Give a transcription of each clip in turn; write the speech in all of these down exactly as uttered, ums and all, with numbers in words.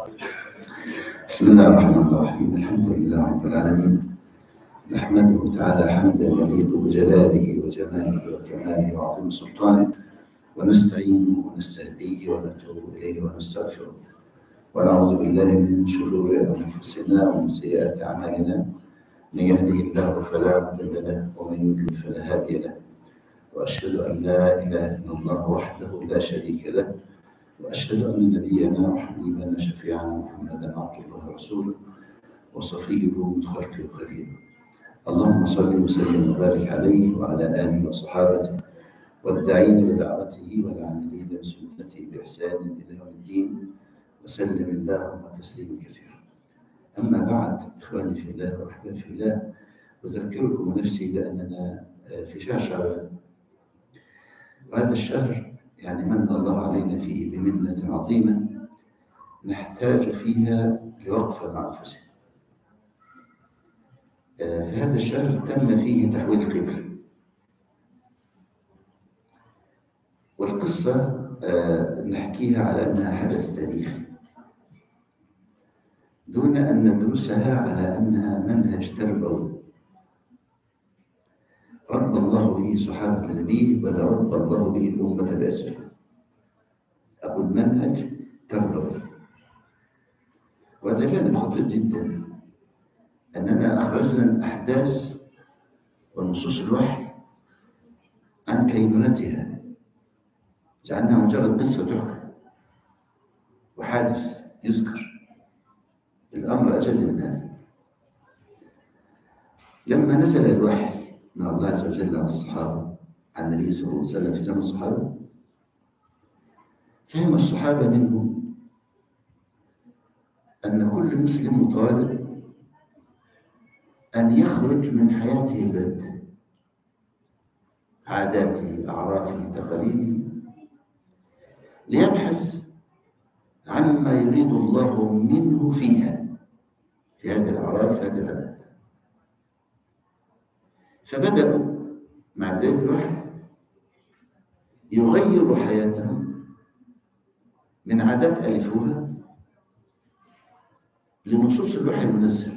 بسم الله الرحمن الرحيم. الحمد لله رب العالمين، نحمده تعالى حمدا يليق بجلاله وجماله وكماله وعظيم سلطانه، ونستعينه ونستهديه ونتوب إليه ونستغفره، ونعوذ بالله من شرور أنفسنا ومن سيئات أعمالنا. من يهده الله فلا مضل له ومن يضلل فلا هادي له، وأشهد أن لا إله إلا الله وحده لا شريك له، وأشهد أن نبينا وحبيبنا شفيعنا محمدا عبد الله ورسوله وصفيه من خلقه وخليله. اللهم صل وسلم وبارك عليه وعلى آله وصحابته والداعين بدعوته والعاملين بسنته بإحسان إلى يوم الدين، وسلم اللهم تسليما كثيرا. أما بعد، إخواني في الله وأحبابي في الله، أذكركم نفسي بأننا في شهر شعبان، وهذا الشهر يعني من الله علينا فيه بمنة عظيمة نحتاج فيها لوقفة مع أنفسنا. في هذا الشهر تم فيه تحويل القبلة، والقصة نحكيها على أنها حدث تاريخي دون أن ندرسها على أنها منهج تربوي رب الله به صحابة نبيه، بل رب الله به الأمة بأسره. أقول منهج تربوي، وهذا جانب خطير جدا، أننا أخرجنا الأحداث ونصوص الوحي عن كينونتها، جعلناها مجرد قصة تحكى وحادث يذكر. الأمر أجل من هذا. لما نزل الوحي من الله عز وجل على الصحابة، عن النبي صلى الله عليه وسلم في زمن الصحابة، فهم الصحابة منه أن كل مسلم مطالب أن يخرج من حياته البلد، عاداته، أعرافه، تقاليده، ليبحث عما يريد الله منه فيها، في هذه الأعراف، في هذه العادات. فبدأوا مع بداية الوحي يغيروا حياتهم من عادات ألفوها لنصوص الوحي المنزل،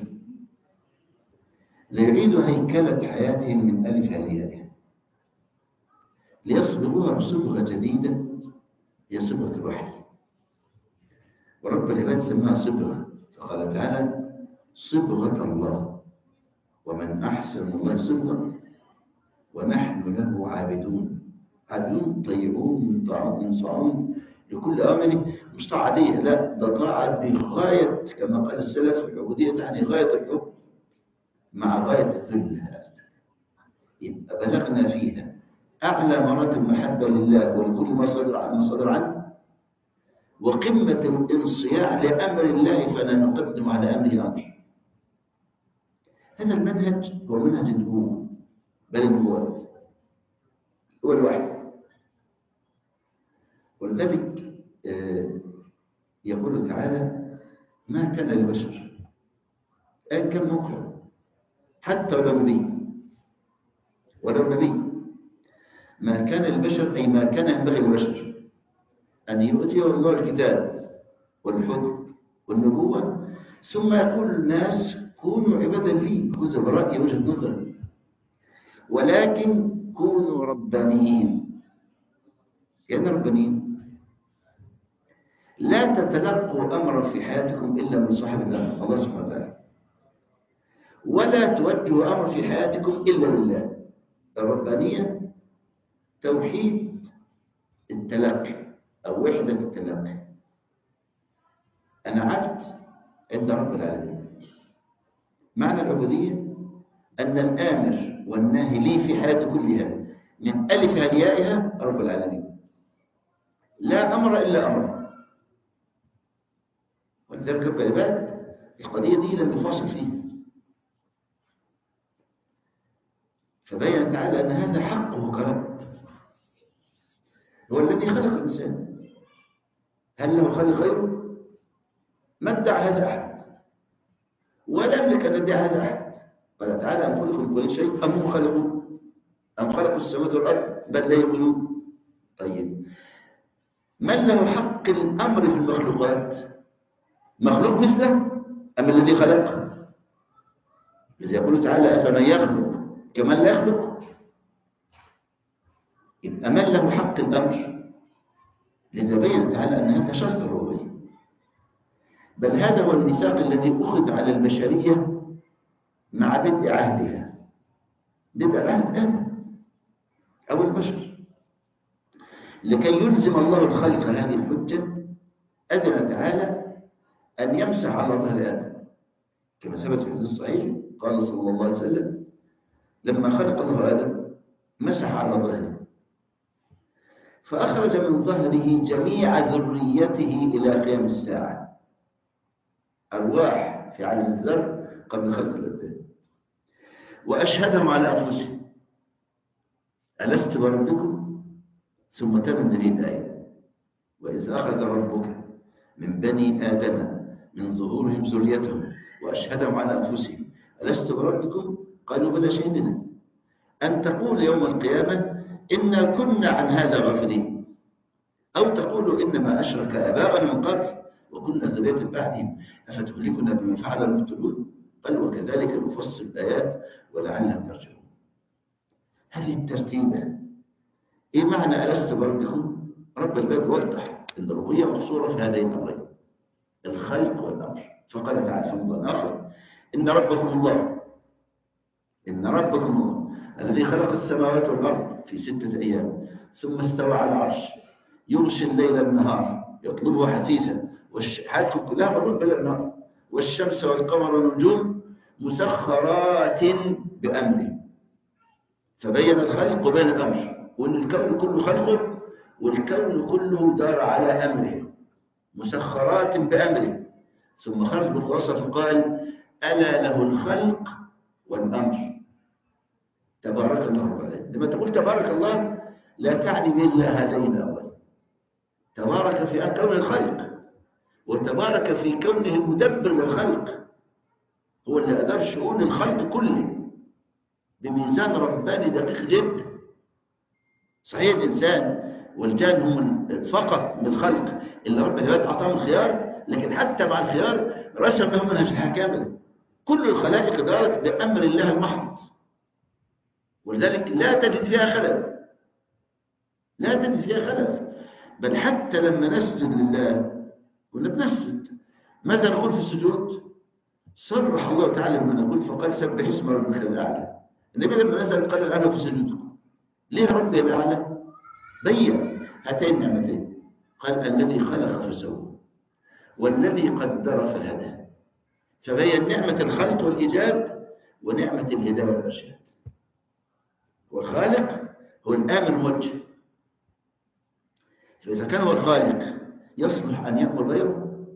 ليعيدوا هيكلة حياتهم من ألفها ليائها، ليصبغوها بصبغة جديدة هي صبغة الوحي. ورب العباد سماها صبغة، فقال تعالى: صبغة الله ومن أحسن الله صبغة ونحن له عابدون. عابدون طيعون منطاعون منصاعون لكل أمره، مش طاعة عادية، لا، ده طاعة بغاية، كما قال السلف: العبودية يعني غاية الحب مع غاية الذل. يبقى بلغنا فيها أعلى مراتب محبة لله ولكل ما صدر ما صدر عنه، وقمة الانصياع لأمر الله فلا نقدم على أمره أمر. هذا المنهج هو منهج النبوة، بل النبوات هو الوحي. ولذلك يقول تعالى: ما كان لبشر أن كان موقع، حتى ولو نبي ولو نبي ما كان للبشر، أي ما كان ينبغي للبشر أن يؤتيه الله الكتاب والحكم والنبوة ثم يقول الناس: كونوا عبادا لي، خذوا برأيي وجهة نظري، ولكن كونوا ربانيين. يعني ربانيين لا تتلقوا أمرا في حياتكم إلا من صاحب الله، الله سبحانه وتعالى، ولا توجهوا أمر في حياتكم إلا لله. الربانية توحيد التلقي أو وحدة التلقي. أنا عبد عند رب العالمين. معنى العبودية أن الآمر والناهي لي في حياتي كلها من ألفها ليائها رب العالمين، لا أمر إلا أمر. ولذلك رب العباد القضية دي لم يفاصل فيها، فبين تعالى أن هذا حقه كرب. هو الذي خلق الإنسان، هل له خلق غيره؟ ما ادعى هذا أحد، ولا يملك أن يدعي هذا أحد. قال تعالى: أم خلقوا من كل شيء أم هم خلقوا أم خلقوا السماوات والأرض بل لا يؤمنون. طيب، من له حق الأمر في المخلوقات؟ مخلوق مثله أم الذي خلق؟ إذا يقول تعالى أفمن يخلق كمن لا يخلق، يبقى من له حق الأمر؟ لذا بين تعالى أن هذا شرط الربوبية، بل هذا هو الميثاق الذي أخذ على البشرية مع بدء عهدها، بدء عهد آدم أو البشر. لكي يلزم الله الخلق هذه الحجة أذن تعالى أن يمسح على ظهر آدم، كما ثبت في الحديث الصحيح قال صلى الله عليه وسلم لما خلق الله آدم مسح على ظهره فأخرج من ظهره جميع ذريته إلى قيام الساعة، أرواح في عالم الذر قبل خلق الأبدان، وأشهدهم على أنفسهم ألست بربكم؟ ثم تلا النبي الآية وإذ أخذ ربك من بني آدم من ظهورهم ذريتهم وأشهدهم على أنفسهم ألست بربكم؟ قالوا بلى شهدنا أن تقول يوم القيامة إنا كنا عن هذا غافلين، أو تقولوا إنما أشرك آباؤنا من قبل وكنا ذرية بعدهم أفتهلكنا بما فعل المبطلون قال وكذلك نفصل الآيات ولعلهم يرجعون. هذه الترتيبة إيه معنى ألست بربكم؟ رب الباب وضح أن الربوبية مقصورة في هذين الأمرين، الخلق والأمر، فقال تعالى في موضوع آخر إن ربكم الله إن ربكم الله الذي خلق السماوات والأرض في ستة أيام ثم استوى على العرش يغشي الليل النهار يطلبه حثيثا والحاجة كلها مرون بلا النهار والشمس والقمر والنجوم مسخرات بأمره، فبين الخلق وبين الأمر، وأن الكون كله خلقه والكون كله دار على أمره مسخرات بأمره، ثم خرج بالخلاصة فقال ألا له الخلق والأمر تبارك الله رب العالمين. لما تقول تبارك الله لا تعني إلا هذين الأمرين، تبارك في كون الخلق وتبارك في كونه المدبر للخلق، هو اللي أدار شؤون الخلق كله بميزان رباني دقيق جدا. صحيح الإنسان والجان هم فقط من الخلق اللي رب العباد أعطاهم الخيار، لكن حتى مع الخيار رسم لهم منهج الحياة كاملة، كل الخلائق دارت بأمر الله المحض، ولذلك لا تجد فيها خلل لا تجد فيها خلل. بل حتى لما نسجد لله كنا بنسجد ماذا نقول في السجود؟ صرح الله تعالى لما نقول فقال سبح اسم ربك الأعلى. النبي لما نزل قال الأعلى في سجودكم، ليه ربي الأعلى؟ بين هاتين النعمتين، قال الذي خلق فسوى والذي قدر فهدى، فبين نعمة الخلق والإيجاد ونعمة الهداية والإرشاد. والخالق هو الآمر الموجه، فإذا كان هو الخالق يصلح أن يأمر غيره؟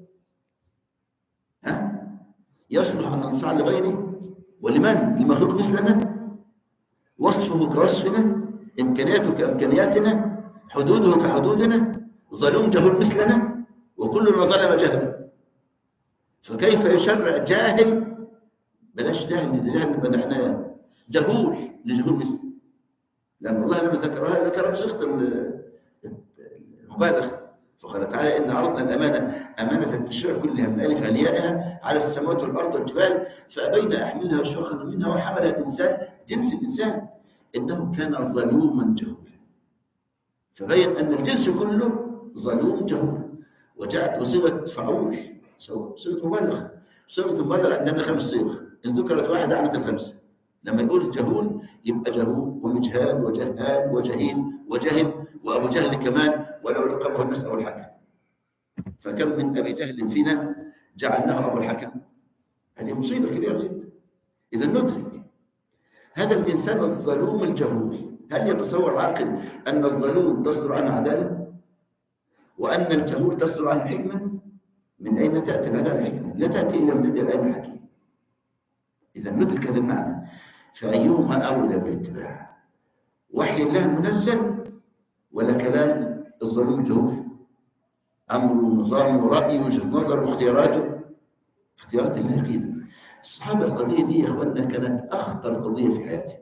ها؟ يصلح أن ننصاع لغيره؟ ولمن؟ لمخلوق مثلنا؟ وصفه كوصفنا، إمكانياته كإمكانياتنا، حدوده كحدودنا، ظلوم جهول مثلنا، وكلنا ظلم جهلا، فكيف يشرع جاهل؟ بلاش جاهل، جاهل بدحناه، جهول لجهول مثل، لأن الله لما ذكرها ذكر بصيغة المبالغة، فقال تعالى إن عرضنا الأمانة أمانة التشريع كلها من ألف إلى على السماوات والأرض والجبال فأبين أحملها واشفقن منها وحملها الإنسان، جنس الإنسان إنه كان ظلوما جهولا، فبين أن الجنس كله ظلوم جهول. وجاءت بصيغة فعول صيغة مبالغة، صيغة مبالغة عندنا خمس صيغ، إن ذكرت واحدة عنت الخمسة. لما يقول جهول يبقى جهول ومجهال وجهال وجهيل وجهل وأبو جهل كمان ولو لقبه الناس أو الحكم، فكم من أبي جهل فينا جعلناه أبو الحكم، هذه مصيبة كبيرة جدا. إذا ندرك هذا الإنسان الظلوم الجهول، هل يتصور عاقل أن الظلوم تصدر عنه عدالة وأن الجهول تصدر عنه حكمة؟ من أين تأتي العدالة الحكمة؟ لا تأتي إلا من يد العلم الحكيم. إذا ندرك هذا المعنى، فأيهما أولى بالاتباع؟ وحي الله المنزل ولا كلام الظلوم الجهول؟ أمره ونظامه ورأيه وجهة نظر واختياراته، اختيارات الله كده. الصحابة القضية دي يا أخواننا كانت أخطر قضية في حياتهم،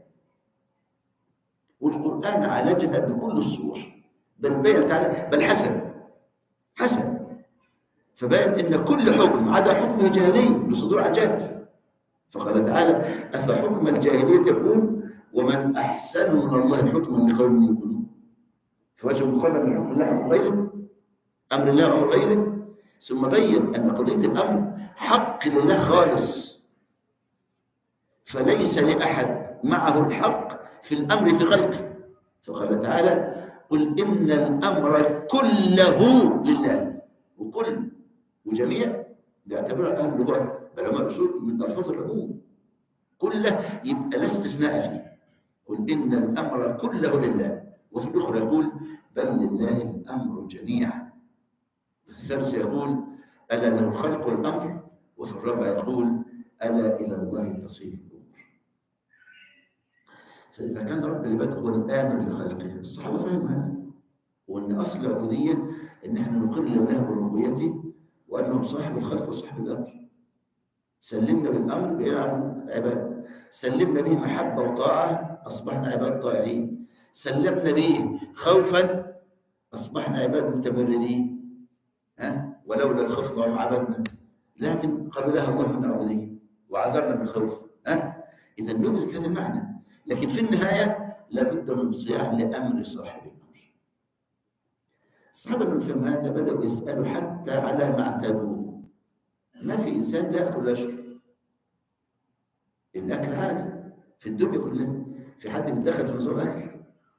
والقرآن عالجها بكل الصور، بل بين تعالى بل حسن حسن فبين ان كل حكم عدا حكم الجاهلي لصدور عن جهل. فقال تعالى افحكم الجاهليه يقول ومن احسن من الله حكما لقوم يؤمنون. فوجه مقارنه من حكم الله او غيره، امر الله او غيره، ثم بين ان قضيه الامر حق لله خالص، فليس لاحد معه الحق في الامر في خلقه. فقال تعالى قل ان الامر كله لله، وكل وجميع بيعتبر اهل اللغه علماء الاصول من الفاظ العموم، كله يبقى لا استثناء فيه. قل ان الامر كله لله. وفي الاخرى يقول بل لله الامر جميعا. وفي الثالث يقول الا له الخلق والامر. وفي الرابع يقول الا الى الله تصير الامور. فاذا كان رب العباد هو الامر لخلقه، الصحابه فهموا هذا، وان اصل العبوديه ان احنا نقر لله بربوبيته وانه صاحب الخلق وصاحب الامر. سلمنا بالامر بيلعب عباد، سلمنا به محبه وطاعه اصبحنا عباد طائعين، سلمنا به خوفا اصبحنا عباد متمردين. ها ولولا الخوف ما عبدنا، لكن قبلها الله من العبوديه وعذرنا بالخوف. ها اذا ندرك هذا المعنى، لكن في النهايه لابد من صياع لامر صاحب الامر. الصحابه لما فهموا هذا بداوا يسالوا حتى على ما اعتادوه. ما في انسان لا ياكل ولا يشرب، الاكل عادي في الدنيا كلها، في حد بيتدخل في نظام الاكل،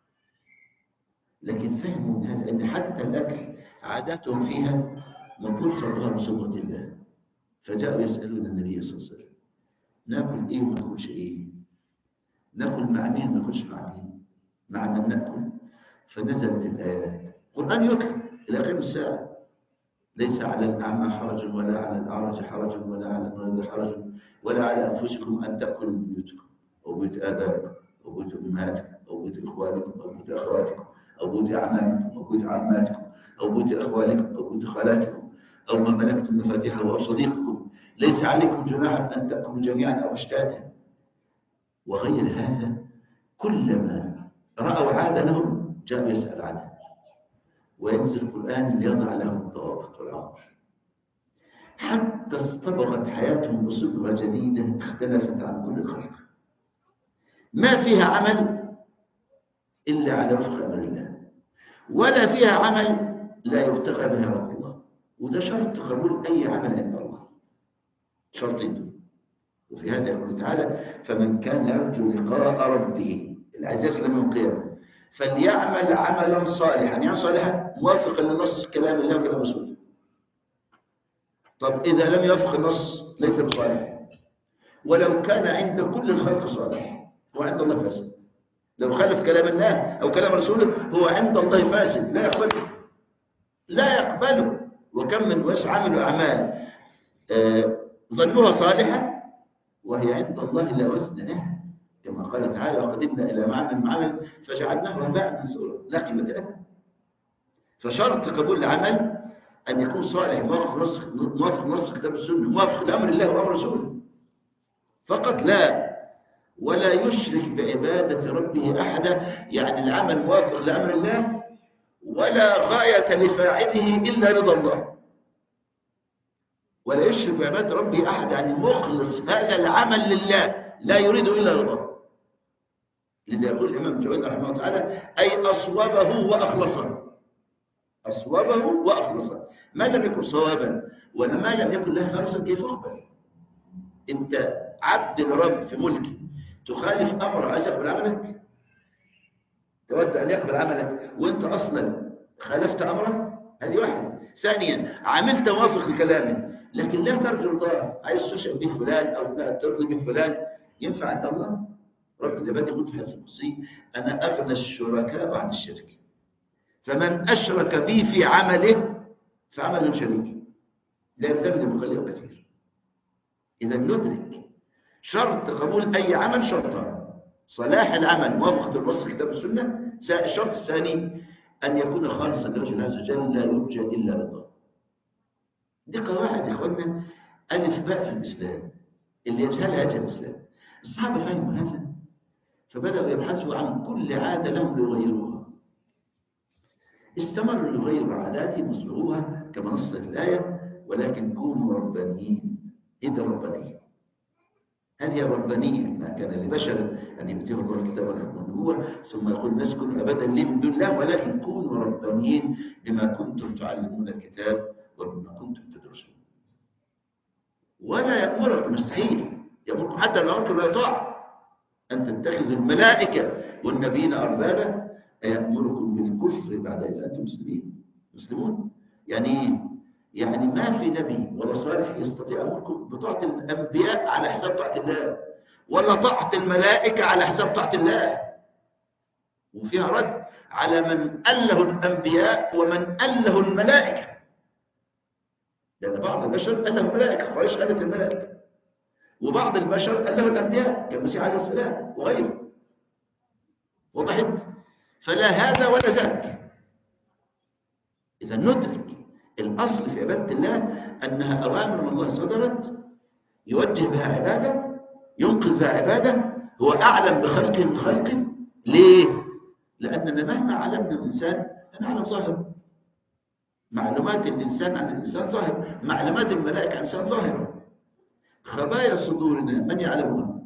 لكن فهموا من هذا ان حتى الاكل عاداتهم فيها مطلوب صرفها بصوره الله. فجاءوا يسالون النبي صلى الله عليه وسلم ناكل ايه وما ناكلش ايه، ناكل مع مين وما ناكلش مع مين، مع من ناكل. فنزلت الايات، القران يتلى الى قيام الساعه. ليس على الأعمى حرج ولا على الأعرج حرج ولا على المريض حرج ولا على أنفسكم أن تأكلوا من بيوتكم أو بيوت آبائكم أو بيوت أمهاتكم أو بيوت إخوانكم أو بيوت أخواتكم أو بيوت أعمامكم أو بيوت عماتكم أو بيوت أخوالكم أو بيوت خالاتكم أو ما ملكتم مفاتيحه أو صديقكم. ليس عليكم جناح أن تأكلوا جميعا أو أشتاتا. وغير هذا كلما رأوا عادة لهم جاءوا يسأل عنها، وينزل القرآن ليضع لهم الضوابط والأمر. حتى اصطبغت حياتهم بصبغة جديدة اختلفت عن كل الخلق، ما فيها عمل إلا على وفق أمر الله، ولا فيها عمل لا يبتغى بها رب الله. وده شرط قبول أي عمل عند الله، شرطين. وفي هذا يقول تعالى فمن كان يرجو لقاء ربه العزيز يوم القيامة فليعمل عملا صالحا. يعني صالحا موافقا لنص كلام الله وكلام رسوله. طب إذا لم يوافق النص ليس بصالح، ولو كان عند كل الخلق صالح هو عند الله فاسد. لو خالف كلام الله أو كلام رسوله هو عند الله فاسد، لا يقبله لا يقبله. وكم من ناس عملوا أعمال آه ظنوها صالحة وهي عند الله لا وزن لها، كما قال تعالى وقدمنا إلى ما عمل معمل فجعلناه هباء منثورا لا قيمة له. فشرط قبول العمل أن يكون صالح موافق نص موافق نص كتاب السنة، موافق لأمر الله وأمر رسوله فقط لا، ولا يشرك بعبادة ربه أحدا. يعني العمل موافق لأمر الله ولا غاية لفاعله إلا رضا الله، ولا يشرك بعبادة ربه أحدا، يعني مخلص هذا العمل لله لا يريد إلا رضاه. لذا يقول الإمام جويد رحمه الله تعالى أي أصوبه وأخلصه، أصوبه وأخلصه. ما لم يكن صوابا وما لم يكن له خالصا كيف يقبل؟ أنت عبد الرب في ملكه تخالف أمر عايز يقبل عملك، تود أن يقبل عملك وأنت أصلا خالفت أمره؟ هذه واحدة. ثانيا عملت موافق لكلامه لكن لا ترجو الله، عايز تشرك به فلان أو ترضي به فلان، ينفع عند الله؟ رب العباد يقول في الحديث القدسي أنا أغنى الشركاء عن الشرك، فمن أشرك بي في عمله فعمله شريك لا يلزمني بخليه كثير. إذا ندرك شرط قبول أي عمل شرطان: صلاح العمل موافقة النص كتاب السنة، الشرط الثاني أن يكون خالصا لوجه الله عز وجل لا يرجى إلا رضاه. دي قواعد يا إخواننا ألف باء في الإسلام، اللي يجهلها يجهل الإسلام. الصحابة فهموا هذا فبدأوا يبحثوا عن كل عادة لهم ليغيروها. استمروا يغيروا عاداتهم وصبغوها كما نصت الآية ولكن كونوا ربانيين. إيه ده الربانية؟ هذه الربانية. ما كان لبشر أن يؤتيه الله الكتاب والحكم والنبوة ثم يقول الناس كونوا عبادا لي من دون الله، ولكن كونوا ربانيين بما كنتم تعلمون الكتاب وبما كنتم تدرسون. ولا يأمركم، مستحيل يأمركم حتى لو أمركم لا يطاع أن تتخذوا الملائكة والنبيين أربابا، أيأمركم بالكفر بعد إذ أنتم مسلمين مسلمون. يعني إيه؟ يعني ما في نبي ولا صالح يستطيع أمركم بطاعة الأنبياء على حساب طاعة الله، ولا طاعة الملائكة على حساب طاعة الله. وفيها رد على من أله الأنبياء ومن أله الملائكة، لأن بعض البشر أله الملائكة، قريش قالت الملائكة، وبعض البشر أله الأنبياء كالمسيح عليه السلام وغيره. وضحت؟ فلا هذا ولا ذاك. إذا ندرك الأصل في عبادة الله أنها أوامر من الله صدرت يوجه بها عبادة، ينقذ بها عبادة، هو أعلم بخلقه من خلقه. ليه؟ لأننا مهما علمنا الإنسان نعلم ظاهر. معلومات الإنسان عن الإنسان ظاهر، معلومات الملائكة عن الإنسان ظاهرة. خبايا صدورنا من يعلمها؟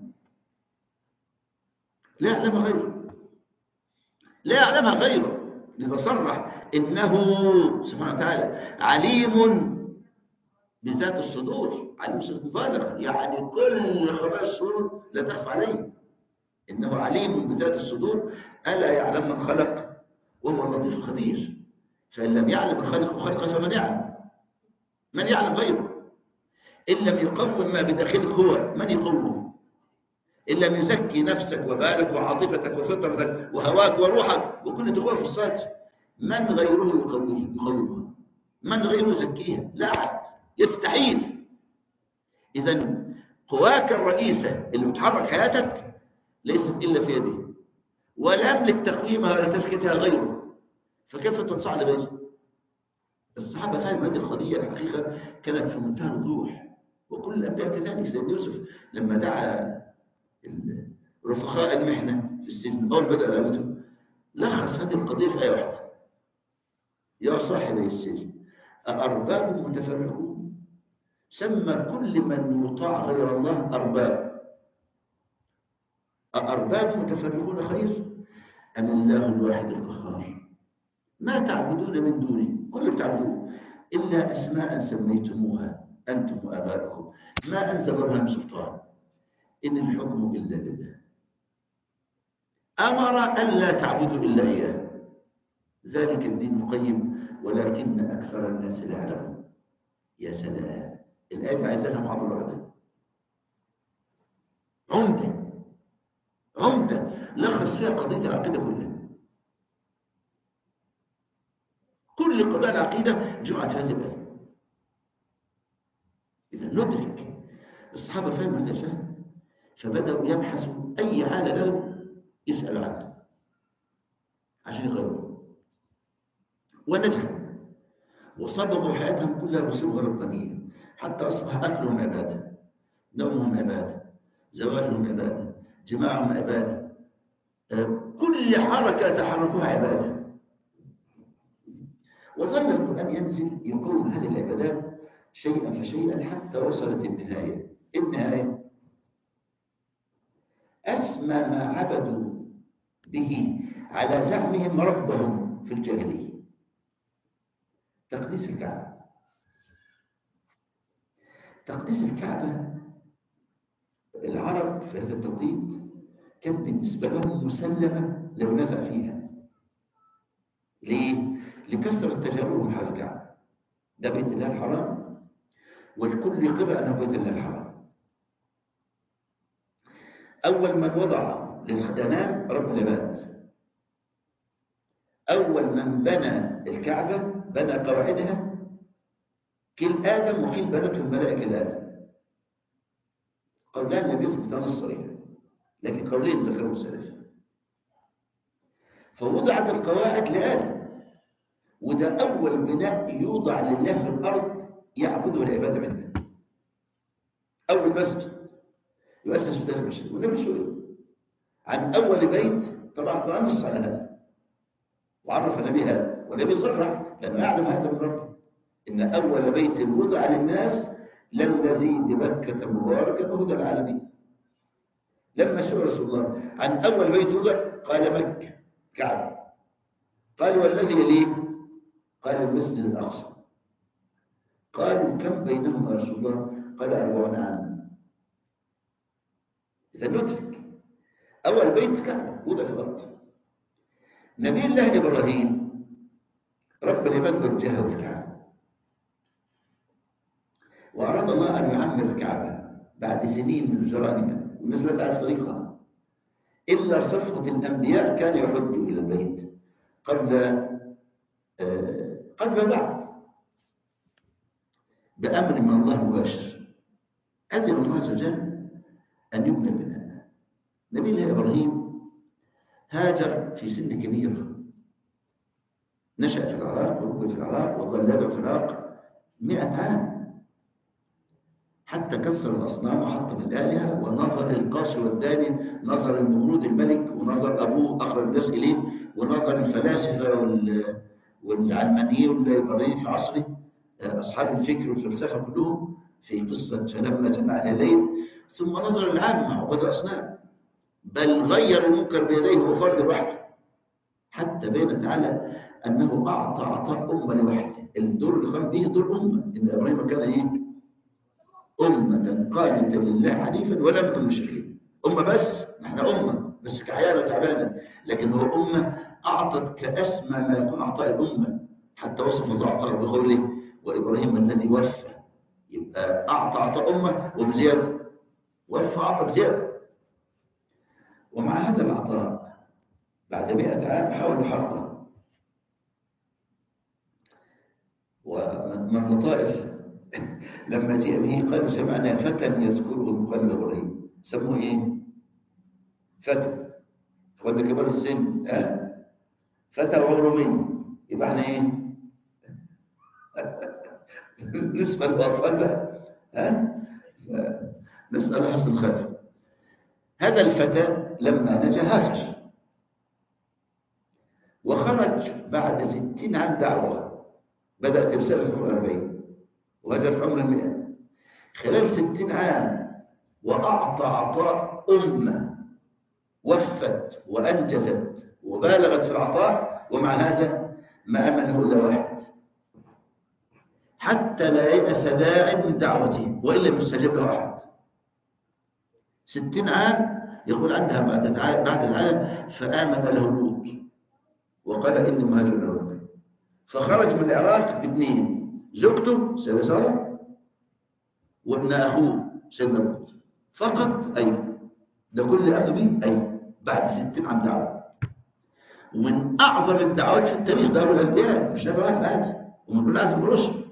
لا يعلمها غيره، لا يعلمها غيره. لذا صرح إنه سبحانه وتعالى عليم بذات الصدور، عليم صدق مبالغة، يعني كل خبايا الصدور لا تخفى عليه. إنه عليم بذات الصدور، ألا يعلم من خلق وهو اللطيف الخبير. فإن لم يعلم الخالق وخلقه فمن يعلم؟ من يعلم غيره؟ إن لم يقوم ما بداخلك هو من يقومه؟ إن لم يزكي نفسك وبالك وعاطفتك وفطرتك وهواك وروحك وكل تخوف من غيره يقويه يقومها؟ من غيره يزكيها؟ لا أحد، يستحيل. إذا قواك الرئيسة اللي بتحرك حياتك ليست إلا في يده، ولا يملك تقويمها ولا تسكتها غيره، فكيف تنصاع لغيره؟ الصحابة فهموا هذه القضية الحقيقة كانت في منتهى الوضوح، وكل الأنبياء كذلك. سيدنا يوسف لما دعا رفقاء المحنة في السجن أول بدأ دعوته لخص هذه القضية في آية واحدة: يا صاحبي السجن أأرباب متفرقون. سمى كل من يطاع غير الله أرباب. أأرباب متفرقون خير أم الله الواحد القهار؟ ما تعبدون من دونه، كل بتعبدوه، إلا أسماء سميتموها أنتم وآباؤكم ما أنزل بها من سلطان، إن الحكم إلا لله، أمر ألا تعبدوا إلا إياه، ذلك الدين القيم ولكن أكثر الناس لا يعلمون. يا سلام، الآية عايزة لها محاضرة لوحدها، عمدة عمدة لخص فيها قضية العقيدة كلها. كل قضايا العقيدة جمعت في هذه الآية. إذا ندرك الصحابة فهموا هذا الفهم، فبدأوا يبحثوا أي حالة لهم يسألوا عنها عشان يغيروا، ونجحوا وصبغوا حياتهم كلها بصبغة ربانية، حتى أصبح أكلهم عبادة، نومهم عبادة، زواجهم عبادة، جماعهم عبادة، كل حركة تحركوها عبادة. وظل القرآن ينزل يقوم هذه العبادات شيئا فشيئا حتى وصلت النهاية. النهاية أسمى ما عبدوا به على زعمهم ربهم في الجاهلية تقديس الكعبة. تقديس الكعبة العرب في هذا التوقيت كان بالنسبة لهم مسلمة لو نزع فيها. ليه؟ لكثرة تجاربهم حول الكعبة. ده بيت الله الحرام، والكل يقر أنه بيت الله الحرام. أول من وضع للخدمات رب العباد، أول من بنى الكعبة بنى قواعدها كل آدم وكل بنته الملائكة لآدم. قولان لم يثبت عن الصريح، لكن قولين ذكروا السلف. فوضعت القواعد لآدم، وده أول بناء يوضع لله في الأرض يعبده العباد منه. أول مسجد يؤسس في ذلك الشيء، والنبي سئل عن أول بيت. طبعا القرآن نص على هذا وعرف النبي هذا، والنبي صرح لأنه يعلم هذا من ربه. إن أول بيت وضع للناس للذي بمكة مباركا وهدى العالمين. لما سئل رسول الله عن أول بيت وضع قال مكة كعبة. قال والذي يليه؟ قال المسجد الأقصى. قالوا كم بينهما يا رسول الله؟ قال أربعون عاما. إذا ندرك أول بيت كعبة وضع في الأرض. نبي الله إبراهيم رب العباد وجهه الكعبة، وأراد الله أن يعمر الكعبة بعد سنين من جرائمها، والناس لا تعرف طريقها إلا صفوة الأنبياء كانوا يحجوا إلى البيت قبل آه قبل بعد بأمر من الله مباشر. أذن الله عز وجل أن يبنى البناء. نبي الله إبراهيم هاجر في سن كبير، نشأ في العراق وربى في العراق وظل في العراق مئة عام حتى كسر الأصنام وحطم الآلهة ونظر القاصي والداني، نظر المولود الملك ونظر أبوه أقرب الناس إليه ونظر الفلاسفة والعلمانيين والليبراليين في عصره أصحاب الفكر والفلسفة كلهم في قصة فلما جمع اليدين، ثم نظر العامة عباد الأصنام، بل غير المنكر بيديه وفرد لوحده، حتى بين تعالى أنه أعطى عطاء أمة لوحده. الدور اللي قام به دور أمة، إن إبراهيم كان إيه؟ أمة قانتا لله حنيفا ولم يكن مشركين. أمة بس، نحن أمة بس كعيالة تعبانة، لكن هو أمة أعطت كأسمى ما يكون أعطاء الأمة، حتى وصف الله عطاء بقوله وإبراهيم الذي وفى. يبقى أعطى عطاء أمة وبزيادة، وفى عطى بزيادة. ومع هذا العطاء بعد مئة عام حاولوا حرقه. ومن لطائف لما جاء به قالوا سمعنا فتى يذكره من قلب إبراهيم. سموه إيه؟ فتى. أخواننا كبار السن ها؟ فتى وغيره منه، يبقى احنا إيه؟ نسبة للأطفال بقى ها؟ نسأل حسن الخاتم. هذا الفتى لما نجا هاجر وخرج بعد ستين عام دعوة، بدأت رسالة في عمر الأربعين وهاجر في عمر المئة، خلال ستين عام وأعطى عطاء أمة وفت وأنجزت وبالغت في العطاء، ومع هذا ما أمنه إلا واحد حتى لا يأس داع من دعوته وإلا مستجاب له أحد. ستين عام يقول عندها بعد بعد العام فآمن له لوط وقال إني مهاجر إلى ربي، فخرج من العراق باثنين، زوجته سيدة سارة وابن أخوه سيدنا لوط فقط. أيوه ده كل اللي قاموا بيه أيوه بعد ستين عام دعوة، ومن أعظم الدعوات في التاريخ ده أبو الأنبياء، مش نبي واحد عادي ومن كل عزم الرسل.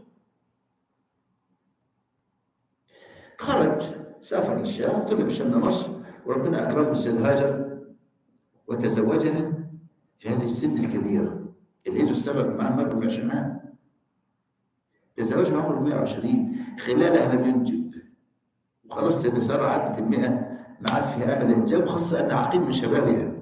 خرج سافر للشام طلب الشام مصر، وربنا أكرمه السيدة هاجر وتزوجها في هذه السن الكبيرة اللي هي استغرق معاه مر بعشرين عام. تزوجها عمره مئة وعشرين، خلالها لم ينجب، وخلاص سيدة سارة عدت المئة ما عاد فيها أمل الإنجاب، خاصة أنها عقيم من شبابها.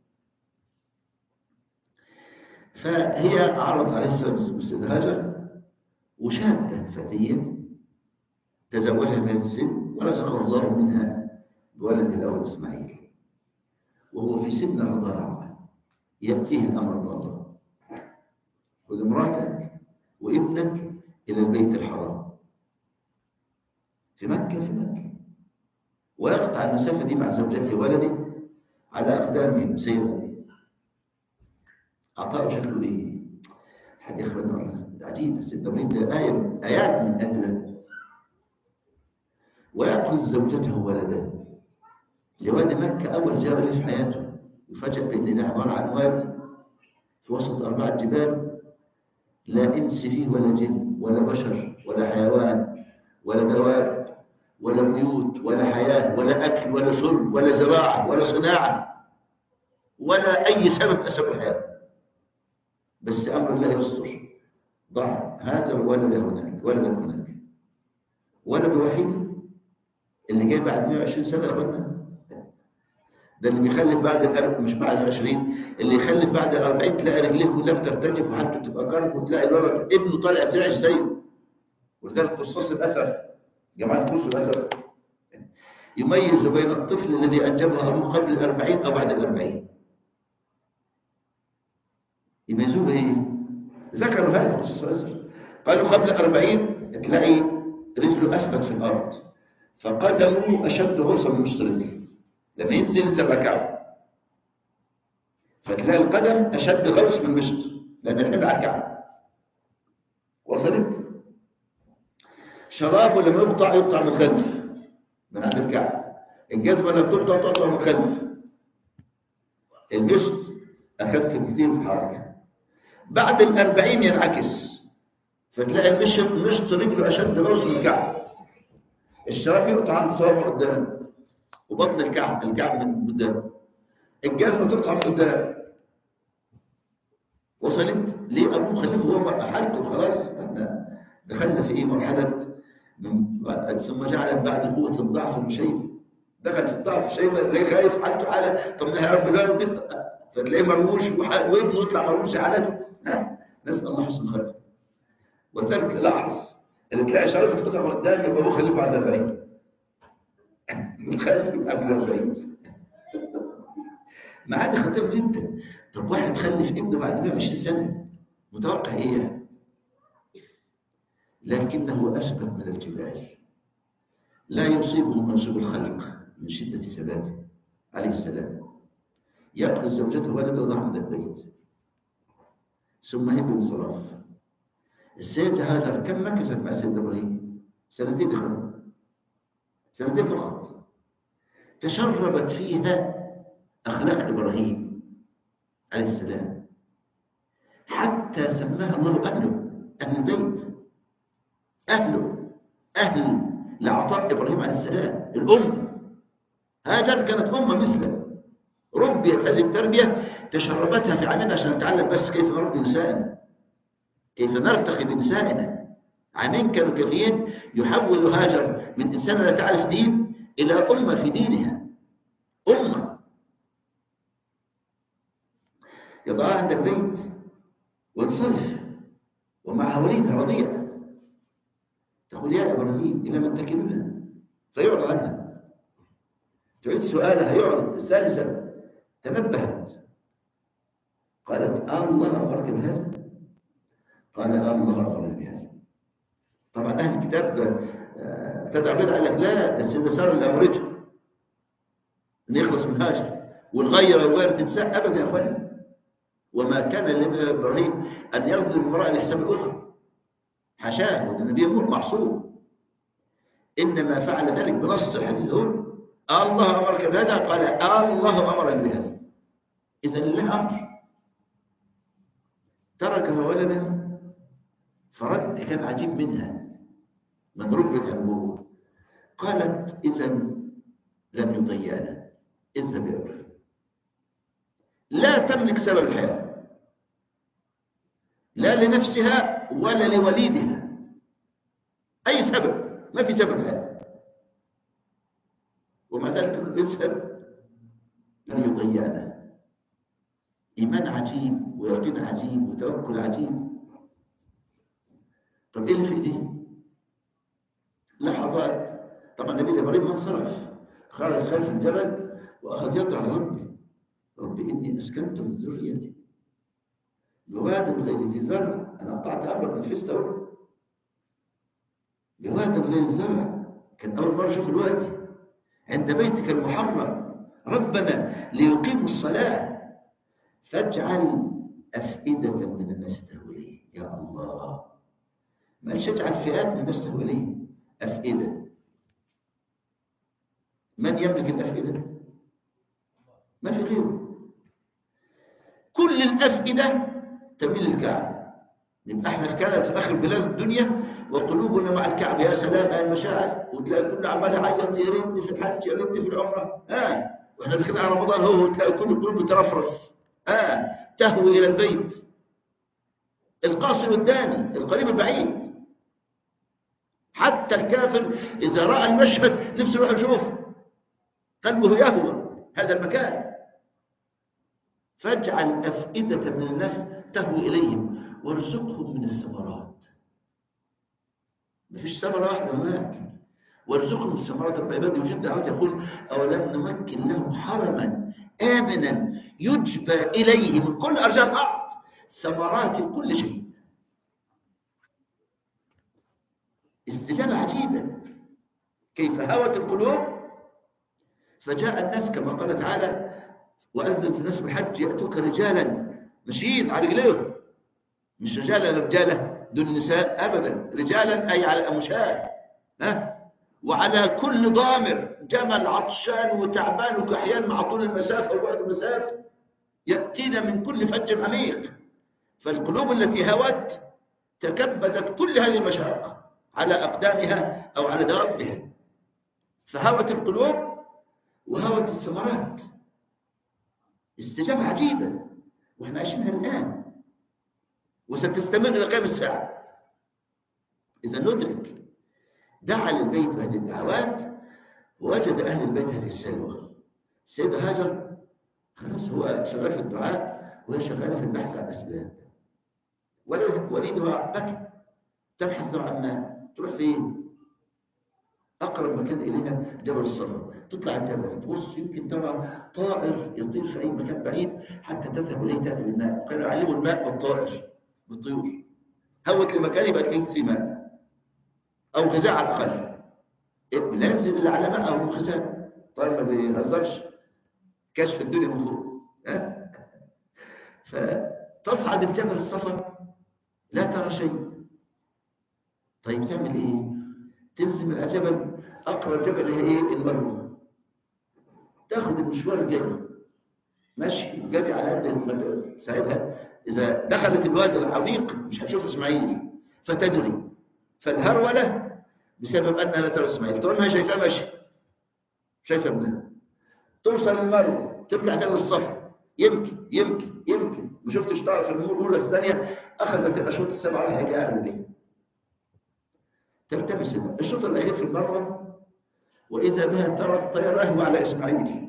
فهي عرض عليه السيدة هاجر وشابة فتية تزوجها في هذا السن ورزقه الله منها بولد الأول إسماعيل، وهو في سن الرضاعة يأتيه الأمر من الله: خذ امرأتك وابنك إلى البيت الحرام في مكة في مكة ويقطع المسافة دي مع زوجته وولده على أقدامهم سيرا. عطاء شكله إيه؟ حاجة إخوانا عجيبة. سيدنا إبراهيم ده آية آيات من أجله. ويأخذ زوجته وولده لوادي مكة، أول زيارة له في حياته، يفاجأ بأن ده عبارة عن وادي في وسط أربعة جبال لا إنس فيه ولا جن ولا بشر ولا حيوان ولا دواب ولا بيوت ولا حياة ولا أكل ولا شرب ولا زراعة ولا صناعة ولا أي سبب أسباب الحياة، بس أمر الله يستر. ضع هاجر ولده هناك ولده هناك، ولد وحيد اللي جاي بعد مئة وعشرين سنة يا اخوانا. ده اللي بيخلف بعد الأربعين، مش بعد العشرين، اللي يخلف بعد الأربعين تلاقي رجليه كلها بترتجف وحالته تبقى كرب، وتلاقي الولد ابنه طالع بترعش زيه ولذلك قصاص الأثر، جماعة قصص الأثر، يميز بين الطفل الذي أنجبه أبوه قبل الأربعين أو بعد الأربعين. يميزوه إيه؟ ذكروا هذا قصص الأثر، قالوا قبل الأربعين تلاقي رجله أثبت في الأرض، فقدمه أشد غرصة من مشط رجله، لما ينزل ينزل ركعه، فتلاقي القدم أشد غوص من مشط لأن الحمل على الكعب. وصلت؟ شرابه لما يقطع يقطع من خلف من عند الكعب، الجزمة لما تقطع تقطع من خلف. المشط أخف كتير في الحركة. بعد الأربعين ينعكس، فتلاقي المشط مشط رجله أشد غوص من الكعب. الشراب يقطع عند صوابعه قدام وبطن الكعب، الكعب من قدام. الجزمة تقطع من قدام. وصلت؟ ليه أبوه خليه هو حالته خلاص، احنا دخلنا في إيه مرحلة من ثم جعل بعد قوة الضعف والشيبة. دخل في الضعف والشيبة تلاقيه خايف حالته حالة، طب يا رب لا رب، فتلاقيه مرموش وابنه يطلع مرموش حالته. نسأل الله حسن الخاتمة. ولذلك لاحظ اللي تلاقي شرابك تقطع قدام يبقى أبوه خليه بعد أربعين، من خلف قبل أربعين. معاد خطير جدا. طب واحد مخلف ابنه بعد مئة وعشرين سنة متوقع ايه؟ لكنه أثبت من الجبال، لا يصيبه منسوب الخلق من شدة ثباته عليه السلام. يأخذ زوجته ولده وضعه عند البيت ثم هب انصراف. السيدة هاجر كم مكثت مع سيدنا إبراهيم؟ سنتين خلق. سنتين فقط تشربت فيها أخلاق إبراهيم عليه السلام، حتى سماها الله أهله، أهل البيت، أهله، أهل لعطاء إبراهيم عليه السلام. الأم هاجر كانت أمة مثله، ربيت هذه التربية، تشربتها في عامين عشان نتعلم بس كيف نربي نسائنا، كيف نرتقي بنسائنا. عامين كانوا كافيين يحول هاجر من إنسان لا تعرف دين إلى أمة في دينها، أمة يضعها عند البيت وانصرف ومع وليدها رضيع، تقول يا إبراهيم إلى من تكلنا؟ فيعرض عنها، تعيد سؤالها يعرض. الثالثة تنبهت قالت آه الله أمرك بهذا؟ قال آه الله أمرك بهذا. طبعا أهل الكتاب ابتدع بدعة، قال لك لا، ده السيدة سارة اللي أمرته أن يخلص من هاجر والغير وغير تنساء أبدا يا أخواني. وما كان لإبراهيم أن يظلم امرأة لحساب الأخرى، حاشاه، وده النبي معصوم. إنما فعل ذلك بنص الحديث هو الله أمرك بهذا، قال الله أمرك بهذا. إذا لله أمر. تركها ولدا فرد كان عجيب منها، من ربت أبوه. قالت إذا لم يضيعنا، اذهب يا إبراهيم. لا تملك سبب الحياة، لا لنفسها ولا لوليدها، أي سبب، ما في سبب الحياة. ومع ذلك اذهب لن يضيعنا. إيمان عجيب ويقين عجيب وتوكل عجيب. طب إيه اللي في إيديه؟ لحظات. طبعا النبي إبراهيم ما انصرف، خرج خلف الجبل وأخذ يطرح ربي، ربي إني أسكنت من ذريتي بواد غير ذي زرع. أنا قطعت أمرك من فستة بواد غير زرع. كان أول مرة أشوف الوادي عند بيتك المحرم ربنا ليقيموا الصلاة فاجعل أفئدة من الناس تهوي. يا الله، ما يجعل فئات من الناس تهوي، أفئدة. من يملك الأفئدة؟ ما في غيره. كل الأفئدة تميل للكعب. نبقى احنا كانت في آخر بلاد الدنيا وقلوبنا مع الكعب. يا سلام على المشاعر، وتلاقي كل عمال يعيط يا ريتني في الحج، يا ريتني في العمرة. اه واحنا داخلين على رمضان هو تلاقي كل القلوب بترفرف، اه تهوي إلى البيت. القاصي والداني، القريب البعيد. حتى الكافر إذا رأى المشهد نفسه يروح يشوف، قلبه يهوى هذا المكان. فاجعل أفئدة من الناس تهوي إليهم وارزقهم من الثمرات. مفيش ثمرة واحدة هناك. وارزقهم الثمرات رب عبادي يجيب دعوات، يقول أولم نمكن لهم حرما آمنا يجبى إليه من كل أرجاء الأرض ثمرات كل شيء. استجابة عجيبة كيف هوت القلوب. فجاء الناس كما قال تعالى وأذن في الناس بالحج يأتوك رجالا ماشيين على رجليهم، مش رجالا رجالة دون النساء أبدا، رجالا أي على مشاة، ها، وعلى كل ضامر، جمل عطشان وتعبان وكحيان مع طول المسافة وبعد المسافة، يأتينا من كل فج عميق. فالقلوب التي هوت تكبدت كل هذه المشاق على أقدامها أو على دوابها، فهوت القلوب وهوت الثمرات. استجابة عجيبة واحنا عايشينها الآن وستستمر إلى قيام الساعة. إذا ندرك دعا للبيت بهذه الدعوات ووجد أهل البيت هذه السلوى. السيدة هاجر خلاص هو شغال في الدعاء وهي شغالة في البحث عن أسباب. وليدها بكى تبحث عن ماء، تروح فين؟ أقرب مكان إلينا جبل الصفا. تطلع الجبل تبص يمكن ترى طائر يطير في أي مكان بعيد حتى تذهب إليه تأتي بالماء. وكانوا يعلموا الماء والطائر بالطيور. هوت لمكان يبقى تلاقيه في ماء أو غذاء على الأقل. لازم اللي على ماء أو غذاء. طائر ما بيهزرش، كشف الدنيا من فوق. فتصعد الجبل الصفا لا ترى شيء. طيب تعمل إيه؟ تنزل من الجبل، أقرب جبل هي إيه؟ المروة. تاخد المشوار الجري ماشي جري على قد ساعتها. إذا دخلت الوادي العميق مش هتشوف إسماعيل فتجري. فالهرولة بسبب أنها لا ترى إسماعيل، تقول ما شايفاه ماشي، شايفه ابنها. توصل المروة ترجع تاني للصفا، يمكن يمكن يمكن ما شفتش طائر في النور الأولى الثانية. أخذت الأشواط السبعة على حكاية النبي. تلتبس الشوط الأخير في المروة وإذا بها ترى الطير أهوى على إسماعيل.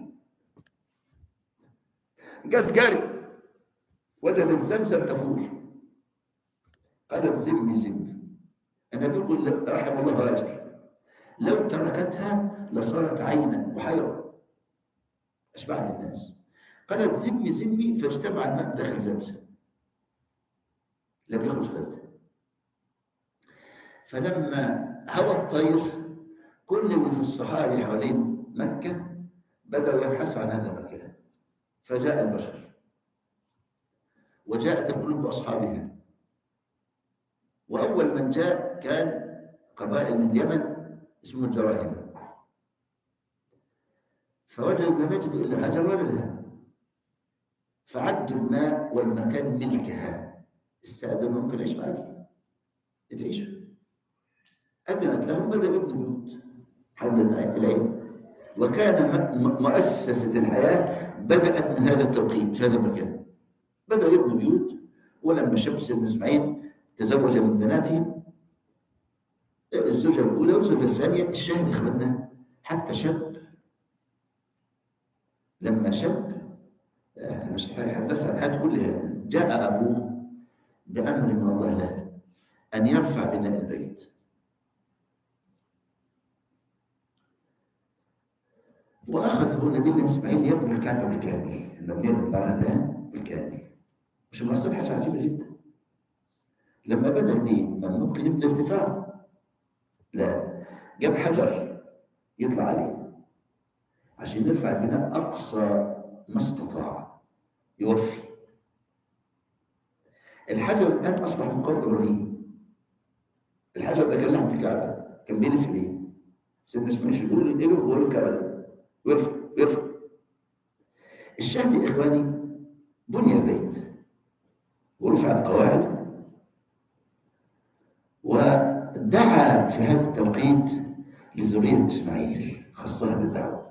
جت جري وجدت زمزم تفور. قالت زمي زمي. النبي يقول رحم الله هاجر لو تركتها لصارت عينا وحيرة أشبعت الناس. قالت زمي زمي فاجتمع الماء داخل زمزم لم يخرج فلسه. فلما هوى الطير كل اللي في الصحاري حوالين مكة بدأوا يبحثوا عن هذا المكان. فجاء البشر وجاءت القلوب بأصحابها. وأول من جاء كان قبائل من اليمن اسمه الجراهمة. فوجدوا لم يجدوا إلا هاجر ولدها، فعدوا الماء والمكان ملكها. استأذنوا ممكن يعيش معك تعيش. أذنت لهم بدأوا يبنوا بيوت حول العين. وكان مؤسسة الحياة بدأت من هذا التوقيت في هذا المكان. بدأوا يبنوا بيوت. ولما شاب سيدنا إسماعيل تزوج من بناته الزوجة الأولى والزوجة الثانية، الشاهد إخواننا حتى شاب لما شاب مش حدث عن حياته كلها جاء أبوه بأمر من الله له أن يرفع بناء البيت. وأخذه نبينا إسماعيل يبني الكعبة بالكامل، المبنية بالبرهان بالكامل. مش مرصد حاجة عجيبة جدا. لما بنى البيت ما ممكن يبني ارتفاع؟ لا، جاب حجر يطلع عليه عشان يرفع البناء أقصى ما استطاع يوفي. الحجر الآن أصبح مقوض رهيب. الحجر ده كان لهم في الكعبة كان بيلف بيه. سيدنا إسماعيل يقول إله وهو يركب ويرفع ويرفع. الشاهد يا إخواني بني البيت ورفع القواعد. ودعا في هذا التوقيت لذرية إسماعيل خصها بالدعوة.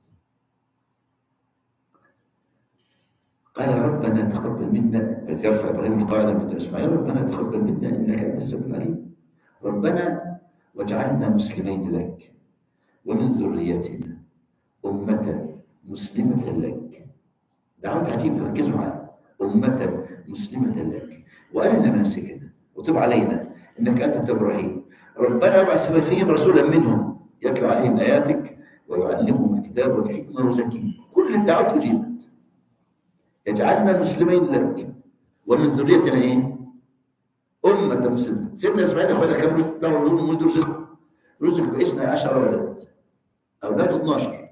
قال ربنا تقبل منا إذ يرفع إبراهيم القواعد من بيت إسماعيل ربنا تقبل منا إنك أنت السميع العليم ربنا واجعلنا مسلمين لك ومن ذريتنا أمة مسلمة لك. دعوات عجيبة ركزوا معايا. أمة مسلمة لك وأرنا مناسكنا وتب علينا إنك أنت التواب الرحيم ربنا يبعث فيهم رسولا منهم يتلو عليهم آياتك ويعلمهم الكتاب والحكمة ويزكيهم. كل الدعوات أجيبت. اجعلنا مسلمين لك ومن ذريتنا إيه؟ أمة مسلمة. سيدنا إسماعيل أخوانا كم له ولد رزق رزق باثني عشر ولد، أولاده اثناشر.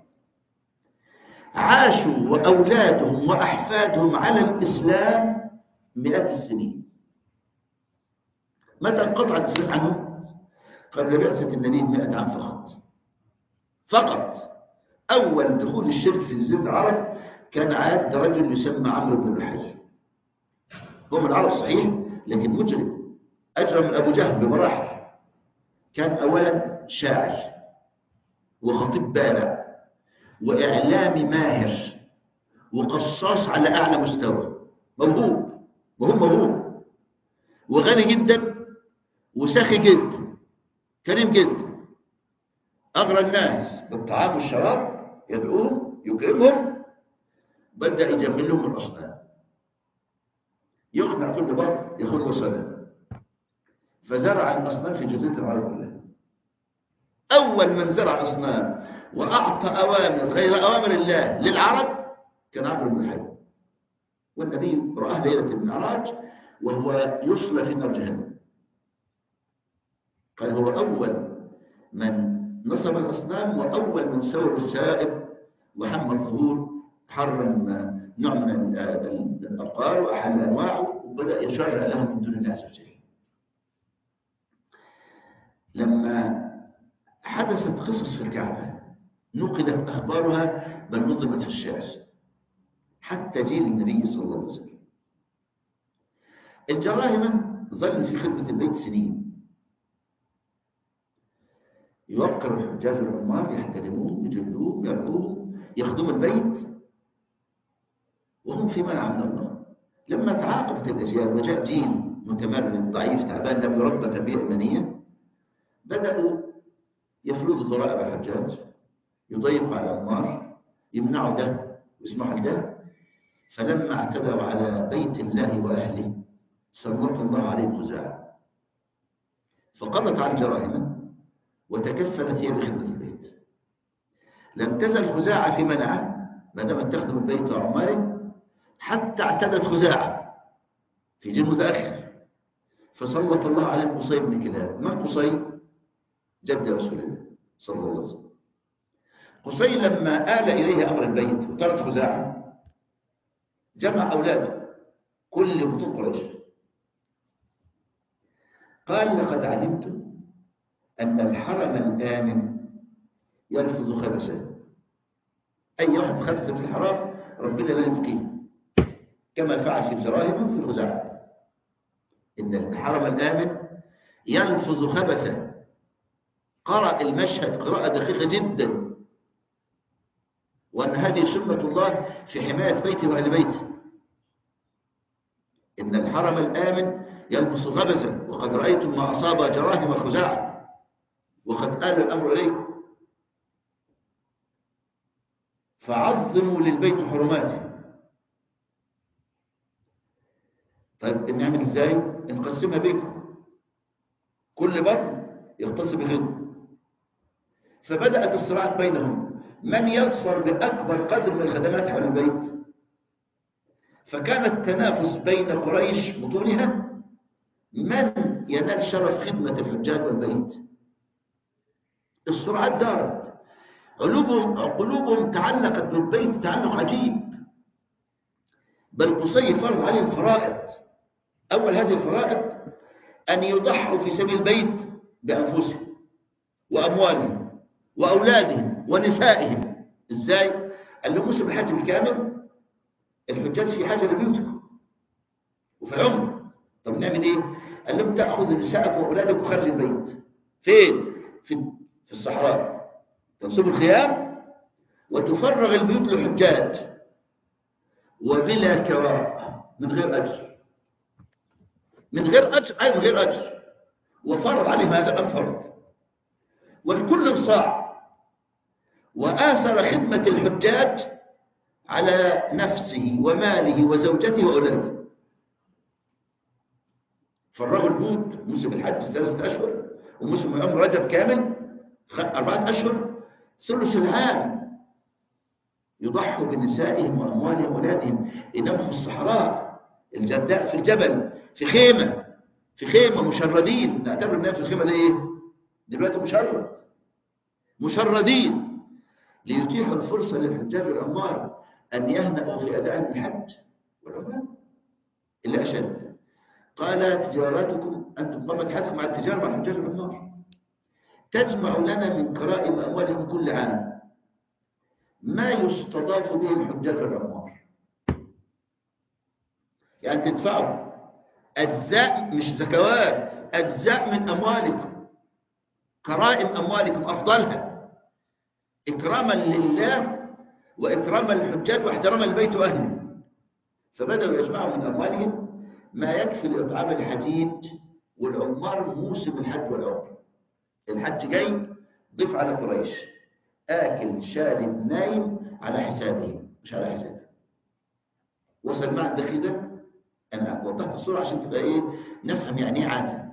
عاشوا وأولادهم وأحفادهم على الإسلام مئات السنين. متى انقطع الإسلام عنهم؟ قبل بعثة النبي بمئة عام فقط. فقط. أول دخول الشرك في جزيرة العرب كان عهد رجل يسمى عمرو بن لحي. هو من العرب صحيح لكن مجرم، أجرم من أبو جهل بمراحل. كان أولا شاعر وخطيب بارع وإعلامي ماهر وقصاص على أعلى مستوى، موهوب وهو موهوب، وغني جدا وسخي جدا، كريم جدا، أغرى الناس بالطعام والشراب، يدعوهم يكرمهم. بدأ يجمل لهم الأصنام، يقنع كل بر ياخذ له صنم، فزرع الأصنام في جزيرة العرب كلها. أول من زرع أصنام وأعطى أوامر غير أوامر الله للعرب كان عمرو بن لحي. والنبي رآه ليلة المعراج وهو يصلى في نار جهنم. قال هو أول من نصب الأصنام وأول من سوى السائب وحمى الظهور، حرم نوع من الأبقار وأحل أنواعه وبدأ يشرع لهم من دون الله عز وجل. لما حدثت قصص في الكعبة نقلت أخبارها بل نظمت في الشعر حتى جيل النبي صلى الله عليه وسلم. الجراهمة ظل في خدمة البيت سنين، يوقر الحجاج العمار، يحترموهم يجلوهم يرعوهم يخدموا البيت وهم في منع من الله. لما تعاقبت الأجيال وجاء جيل متمرد ضعيف تعبان لم يربى تربية إيمانية، بدأوا يفرضوا ضرائب الحجاج، يضيقوا على العمار، يمنعوا ده ويسمحوا لده. فلما اعتدوا على بيت الله وأهله سلط الله عليهم خزاعة، فقضت على الجرائم وتكفلت هي بخدمة البيت. لم تزل خزاعة في منعه ما دامت تخدم البيت وعماره حتى اعتدت خزاعة في جيل متأخر، فسلط الله عليهم قصي بن كلاب. من قصي؟ جد رسول الله صلى الله عليه وسلم. قصي لما آل إليه أمر البيت وترك خزاعة جمع أولاده كل بطون قريش، قال لقد علمت أن الحرم الآمن يلفظ خبثا. أي واحد خبث في الحرام ربنا لا يبقيه، كما فعل في الجراهم في الخزاعة. إن الحرم الآمن يلفظ خبثا. قرأ المشهد قراءة دقيقة جدا، وأن هذه سنة الله في حماية بيته وأهل بيته. إن الحرم الآمن يلبس خبثا وقد رأيتم ما أصاب جراهم خزاعة وقد آل الأمر إليكم فعظموا للبيت حرماته. طيب نعمل إزاي؟ نقسمها بينكم، كل بر يختص بخدمة. فبدأت الصراعات بينهم من يظفر بأكبر قدر من الخدمات حول البيت. فكان التنافس بين قريش بطونها من ينال شرف خدمة الحجاج والبيت. الصراعات دارت، قلوبهم قلوبهم تعلقت بالبيت تعلق عجيب. بل قصي فرض عليهم فرائض. أول هذه الفرائض أن يضحوا في سبيل البيت بأنفسهم وأموالهم وأولادهم ونسائهم. إزاي؟ قال لهم موسم الحج بالكامل الحجاج في حاجة لبيوتكم وفي العمر. طب نعمل إيه؟ قال لهم تأخذ نسائك وأولادك خارج البيت. فين؟ في في الصحراء. تنصب الخيام وتفرغ البيوت للحجاج وبلا كراء، من غير أجر، من غير أجر أي من غير أجر. وفرض عليهم هذا الأمر فرض، والكل صاع. وآثر خدمة الحجاج على نفسه وماله وزوجته وأولاده. فرغوا البيوت موسم الحج ثلاثة أشهر وموسم العمر رجب كامل أربعة أشهر، ثلث العام يضحوا بنسائهم وأموالهم وأولادهم، يناموا في الصحراء الجرداء في الجبل في خيمة في خيمة مشردين. نعتبر الناس في الخيمة ده إيه؟ دلوقتي مشرد، مشردين ليتيحوا الفرصة للحجاج والعمار أن يهنأوا في أداء الحج والعمرة. إلا أشد، قال تجاراتكم أنتم قامت حياتكم مع التجارة مع الحجاج والعمار، تجمع لنا من كرائم أموالهم كل عام ما يستضاف به الحجاج والعمار. يعني تدفعوا أجزاء مش زكوات، أجزاء من أموالكم، كرائم أموالكم أفضلها إكراما لله وإكراما للحجاج واحتراما للبيت وأهله. فبدأوا يجمعوا من أموالهم ما يكفي لإطعام الحجيج والعمار موسم الحج والعمر. الحج جاي، ضيف على قريش، آكل شارب نايم على حسابه مش على حسابه. وصل مع الدخيلة. أنا وضحت الصورة عشان تبقى إيه نفهم يعني إيه عادة.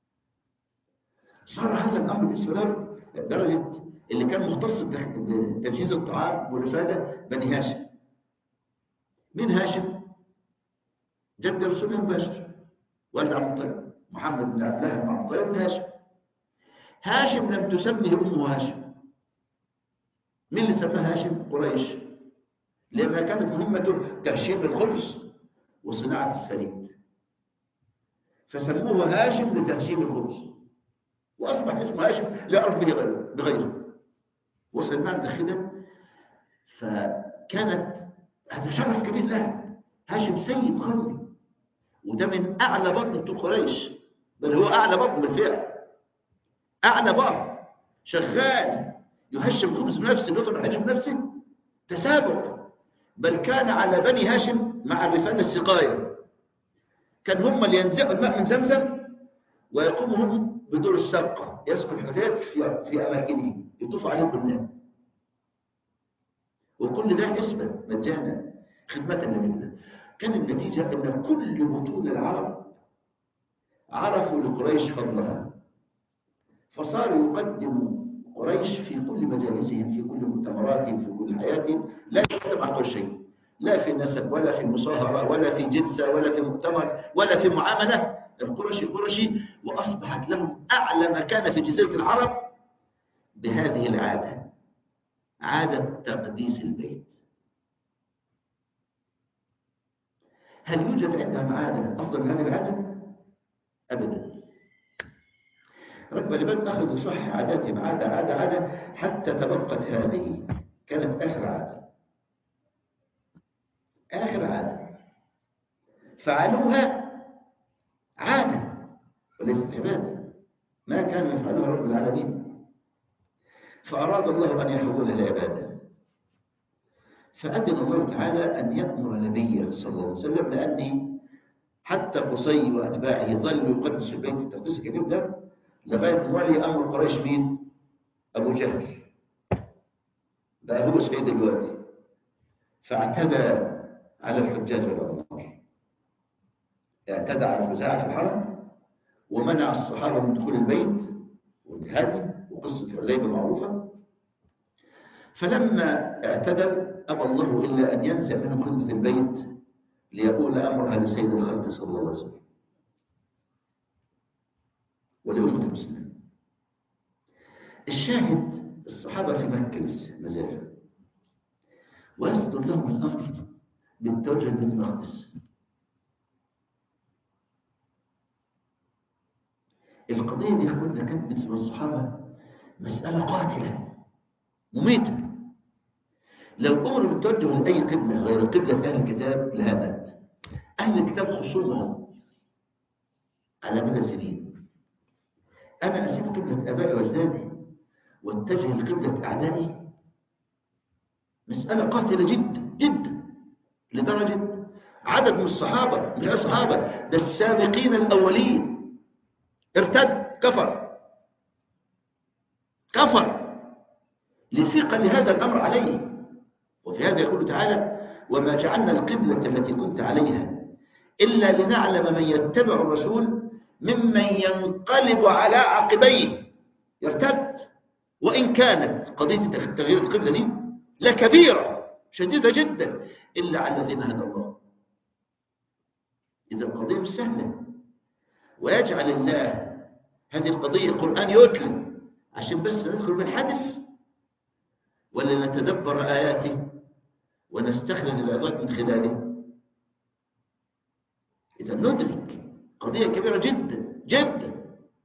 صار هذا الأمر بالنسبة له لدرجة اللي كان مختص بتجهيز الطعام والرفادة بني هاشم. من هاشم؟ جد رسول الله مباشر، والد عبد المطلب، محمد بن عبد الله بن عبد المطلب بن هاشم. هاشم لم تسمه أمه هاشم. مين اللي سماها هاشم؟ قريش، لأنها كانت مهمته تهشيم الخبز وصناعة السليد، فسموه هاشم لتهشيم الخبز، وأصبح اسمه هاشم لا أعرف به غيره بغيره. وصل معنا داخله، فكانت هذا شرف كبير لها. هاشم سيد قومي، وده من أعلى بطن طول قريش، بل هو أعلى بطن بالفعل، أعلى بطن شغال يهشم خبز بنفسه، يطلع الحج بنفسه، تسابق. بل كان على بني هاشم مع الرفان السقاية، كان هم اللي ينزعوا الماء من زمزم ويقوموا هم بدور السقة، يسقوا الحجاج في, في أماكنهم، يطوف عليهم بالماء. وكل ده اسما مجانا خدمة لله. كان النتيجة أن كل بطون العرب عرفوا لقريش فضلها، فصاروا يقدموا قريش في كل مجالسهم، في كل مؤتمراتهم، في كل حياتهم، لا يقدم عن قريش شيء، لا في نسب ولا في مصاهرة ولا في جنسة ولا في مؤتمر ولا في معاملة. القرشي قرشي، وأصبحت لهم أعلى مكانة في جزيرة العرب بهذه العادة، عادة تقديس البيت. هل يوجد عندهم عادة أفضل من هذه العادة؟ أبدا. رب العباد نأخذ صح عاداتهم عادة عادة عادة حتى تبقت هذه، كانت آخر عادة، آخر عادة فعلوها عادة وليست عبادة، ما كان يفعلها رب العالمين، فأراد الله أن يحولها لعبادة. فأذن الله تعالى أن يأمر نبيه صلى الله عليه وسلم، لأني حتى قصي وأتباعه ظلوا يقدسوا البيت التقديس الكبير ده لغاية ولي أمر قريش مين؟ أبو جهل، بقى هو سيد الوادي، فاعتدى على الحجاج والعمار، اعتدى على خزاعة في الحرم ومنع الصحابة من دخول البيت والهدي، وقصة حليبة معروفة. فلما اعتدوا أبى الله إلا أن ينزع منهم خدمة البيت ليقول أمرها لسيد الخلق صلى الله عليه وسلم ولأمة المسلمين. الشاهد الصحابة في مكة لسه مازالوا، ويصدر لهم الأمر بالتوجه لبيت المقدس. القضية دي أخواننا كانت بالنسبة للصحابة مسألة قاتلة مميتة. لو أمروا بالتوجه لأي قبلة غير قبلة أهل الكتاب لهدت. أهل الكتاب خصومهم على مدى سنين. أنا أسيب قبلة آبائي وأجدادي واتجه لقبلة أعدائي، مسألة قاتلة جدا جدا، لدرجة عدد من الصحابة، مش الصحابة ده السابقين الأولين، ارتد، كفر كفر لثقل لهذا الأمر عليه. وفي هذا يقول تعالى: وما جعلنا القبلة التي كنت عليها إلا لنعلم من يتبع الرسول ممن ينقلب على عقبيه يرتد، وإن كانت قضية تغيير القبلة دي لكبيرة شديدة جدا إلا على الذين هدى الله. إذا القضية مش سهلة، ويجعل الله هذه القضية قرآن يتلى عشان بس نذكر بالحدث، ولا نتدبر آياته ونستخرج العظات من خلاله. إذا ندرك قضية كبيرة جدا جدا.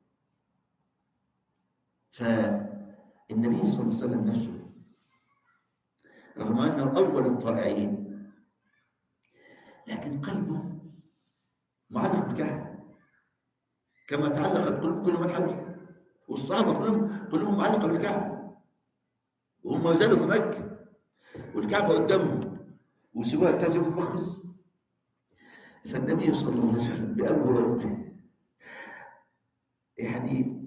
فالنبي صلى الله عليه وسلم نفسه رغم أنه أول الطائعين لكن قلبه معلق بالكعبة كما تعلقت قلوب كل من حوله، والصحابة كلهم كلهم معلقة بالكعبة وهم ما زالوا في مكة والكعبة قدامهم وسواها التاجر في المقدس. فالنبي صلى الله عليه وسلم بأبوه وأمه يعني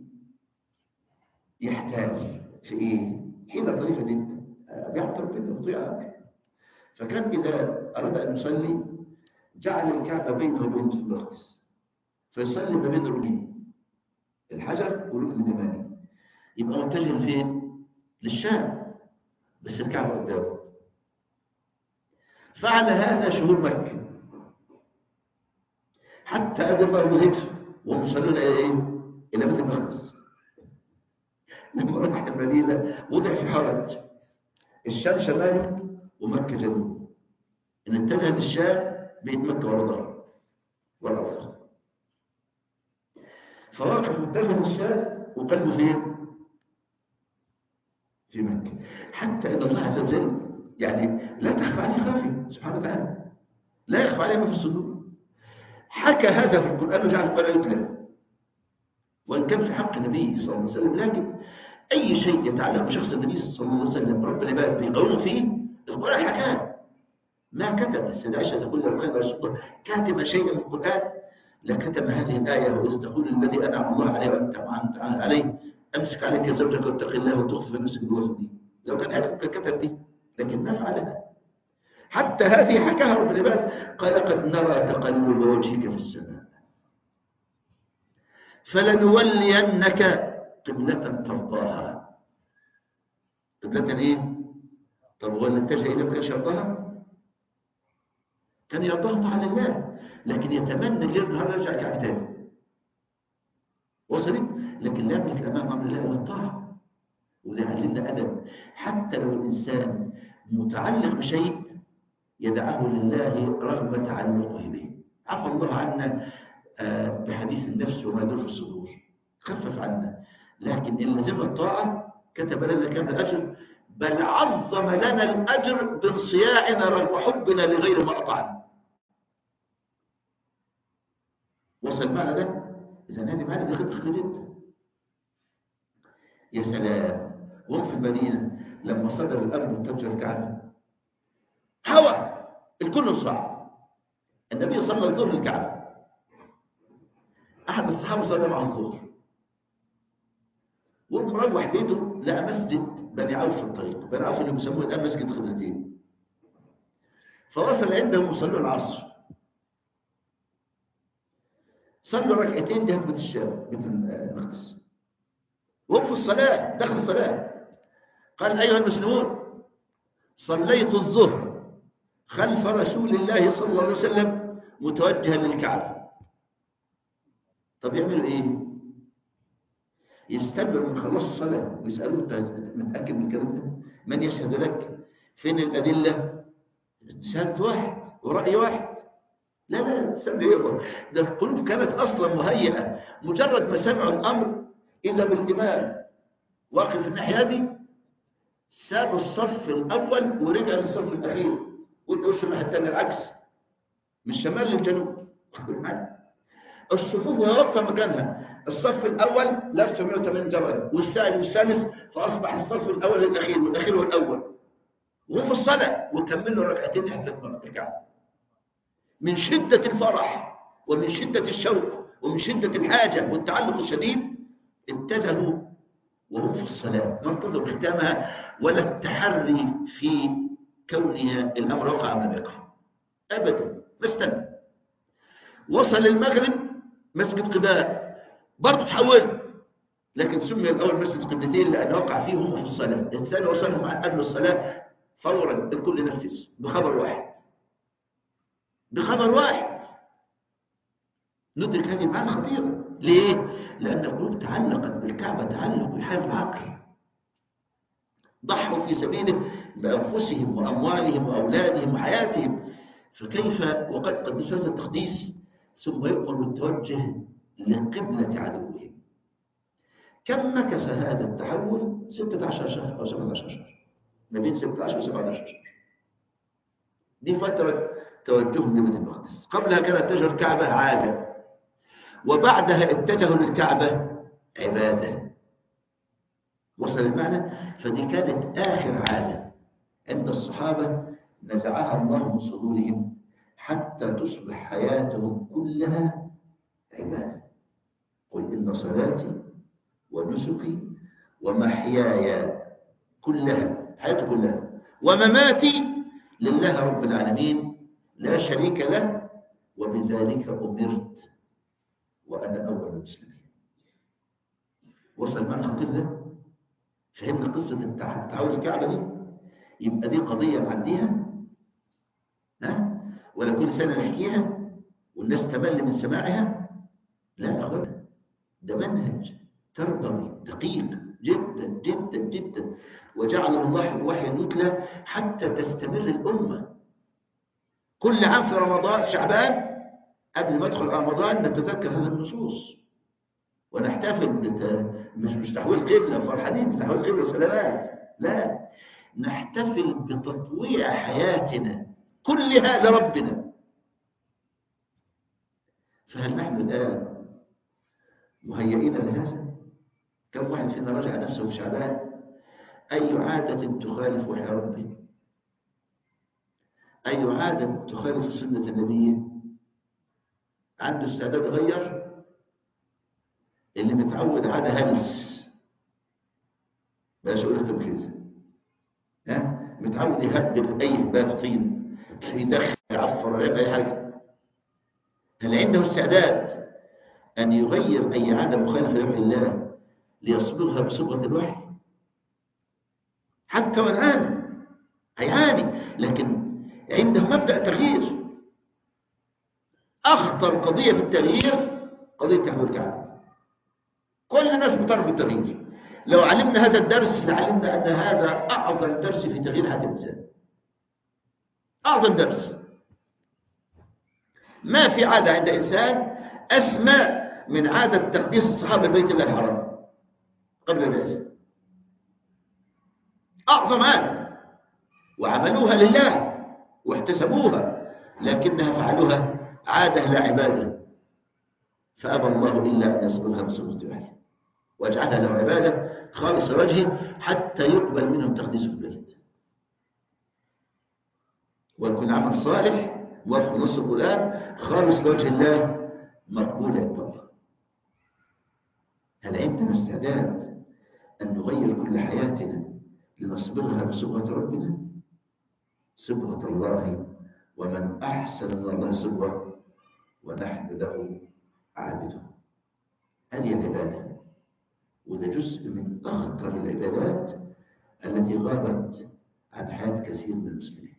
يحتاج في إيه؟ حيلة طريفة جدا بيعطي ربنا وطيعة. فكان إذا أراد أن يصلي جعل الكعبة بينه وبين بيت المقدس، فيصلي ما بين ركنين الحجر وركن اليماني، يبقى متجه فين؟ للشام، بس الكعبة قدامه. فعل هذا شهور مكة حتى أذن الله بالهجر وهم يصلون إلى إيه؟ إلى بيت المقدس. لما راح المدينة وضع في حرج، الشام شمالي ومكة جنوب، إن اتجه للشام بيت مكة ورا ظهره ورا ظهره، فواقف متجه للشام وقلبه فين؟ في مكة. حتى إن الله عز وجل يعني لا تخفى عليه خافية سبحانه وتعالى، لا يخفى عليه ما في الصدور. حكى هذا في القرآن وجعل القرآن يتلى، وإن كان في حق النبي صلى الله عليه وسلم، لكن أي شيء يتعلق بشخص النبي صلى الله عليه وسلم رب العباد بيقوم فيه القرآن حكاه. ما كتب السيدة عائشة تقول لو كان رسول الله كاتب شيئا من القرآن لكتب هذه الآية، وإذ تقول الذي أنعم الله عليه وأنت أنعمت عليه أمسك عليك زوجك واتق الله وتخفي في نفسك بالوصف دي. لو كان هذا كتب دي، لكن ما فعلها. حتى هذه حكاها رب العباد، قال قد نرى تقلب وجهك في السماء فلنولينك قبلة ترضاها. قبلة ايه؟ طب هو اللي اتجه اليه ما كانش يرضاها؟ كان يرضاها على الله، لكن يتمنى الليل النهار يرجع كعب تاني. وصلت؟ لكن لا يملك امام امر الله الا الطاعه. وده يعلمنا ادب، حتى لو الانسان متعلق بشيء يدعه لله رغم تعلقه به. عفى الله عنا بحديث النفس وما يدور في الصدور، خفف عنا، لكن إن لزمنا الطاعة كتب لنا كامل الأجر، بل عظم لنا الأجر بانصياعنا رغم حبنا لغير ما أطعنا. وصل معنا ده؟ إذا هذه معنا دي خطة جدا. يا سلام، وهم في المدينة لما صدر الأمر بتفجير الكعبة هوى الكل صعب. النبي صلى الظهر الكعبة، أحد الصحابة صلى مع الظهر ومروح بيته لقى مسجد بني عوف في الطريق. بني عوف اللي بيسموه الآن مسجد القبلتين، فوصل عندهم وصلوا العصر، صلوا ركعتين جهة بيت الشام بيت المقدس، وهم في الصلاة دخل الصلاة قال أيها المسلمون صليت الظهر خلف رسول الله صلى الله عليه وسلم متوجها للكعبة. طب يعملوا ايه؟ يستنوا من خلصوا الصلاة ويسألوا انت متأكد من الكلام ده؟ من يشهد لك؟ فين الأدلة؟ شهادة واحد ورأي واحد. لا لا سمع ايه؟ ده القلوب كانت أصلا مهيئة، مجرد ما سمعوا الأمر إذا بالإمام واقف الناحية دي ساب الصف الأول ورجع للصف الأخير وش الناحية الثانية العكس من الشمال للجنوب. الصفوف واقفة مكانها، الصف الأول لف مئة وثمانين درجة والثاني والثالث، فأصبح الصف الأول الأخير والأخير والأول، وهم في الصلاة وكملوا ركعتين حتى الكعبة. من شدة الفرح ومن شدة الشوق ومن شدة الحاجة والتعلق الشديد اتجهوا وهم في الصلاة، ما انتظروا ختامها ولا التحري في كونها الأمر وقع من الواقع أبدا، ما استنى. وصل المغرب مسجد قباء برضه تحول، لكن سمي الأول مسجد قبلتين لأن وقع فيه هم في الصلاة. الإنسان وصلهم قبل الصلاة فورا الكل نفذ بخبر واحد، بخبر واحد. ندرك هذه المعاني خطيرة. ليه؟ لأن القلوب تعلقت بالكعبة تعلق يحارب العقل. ضحوا في سبيله بأنفسهم وأموالهم وأولادهم وحياتهم، فكيف وقد قدسوا هذا التقديس ثم يؤمر بالتوجه لقبلة عدوهم. كم مكث هذا التحول؟ ستة عشر شهر أو سبعة عشر شهر، ما بين ستة عشر و سبعة عشر شهر. دي فترة توجههم لبيت المقدس. قبلها كانت تجر الكعبة عادة، وبعدها اتجهوا للكعبة عبادة. وصل المعنى؟ فدي كانت آخر عادة عند الصحابة نزعها الله من صدورهم حتى تصبح حياتهم كلها عبادة. قل إن صلاتي ونسكي ومحياي كلها، حياتي كلها، ومماتي لله رب العالمين لا شريك له وبذلك أمرت وأنا أول المسلمين. وصل معنا خطير ده؟ فهمنا قصة التحول الكعبة دي؟ يبقى دي قضية نعديها؟ ها؟ ولا كل سنة نحكيها والناس تمل من سماعها؟ لا يا أخوانا، ده منهج تربوي دقيق جدا جدا جدا، وجعله الله الوحي يتلى حتى تستمر الأمة. كل عام في رمضان شعبان قبل ما يدخل رمضان نتذكر هذه النصوص ونحتفل بت... مش مش تحويل قبلة فرحانين بتحويل قبلة سلامات، لا، نحتفل بتطويع حياتنا كلها لربنا. فهل نحن الآن مهيئين لهذا؟ كم واحد فينا رجع نفسه في شعبان؟ أي عادة تخالف وحي ربه؟ أي عادة تخالف سنة النبي؟ عنده استعداد يغير؟ اللي متعود عادة هلس، بلاش أقول لكم كده، ها؟ متعود يهدر أي باب طين يدخل يعفر عليه أي حاجة. هل عنده استعداد أن يغير أي عادة مخالفة لوحي الله ليصبغها بصبغة الوحي؟ حتى وإن عانى هيعاني، لكن عنده مبدأ تغيير. أخطر قضية في التغيير قضية تحويل الكعبة. كل الناس بتطالب بالتغيير. لو علمنا هذا الدرس لعلمنا أن هذا أعظم درس في تغيير حياة الإنسان. أعظم درس. ما في عادة عند إنسان أسمى من عادة تقديس الصحابة لبيت الله الحرام قبل البعثة. أعظم عادة، وعملوها لله واحتسبوها، لكنها فعلوها عادة لا عبادة، فأبى الله إلا أن يصبغها بصورة الوحي واجعلها له عبادة خالص لوجهه حتى يقبل منهم تقديس البيت، ويكون عمل صالح موافق نص القرآن خالص لوجه الله مقبول عند الله. هل عندنا استعداد أن نغير كل حياتنا لنصبغها بصبغة ربنا؟ صبغة الله، ومن أحسن من الله صبغة ونحن له عابدون. هذه العبادة، وده جزء من أخطر العبادات التي غابت عن حياة كثير من المسلمين.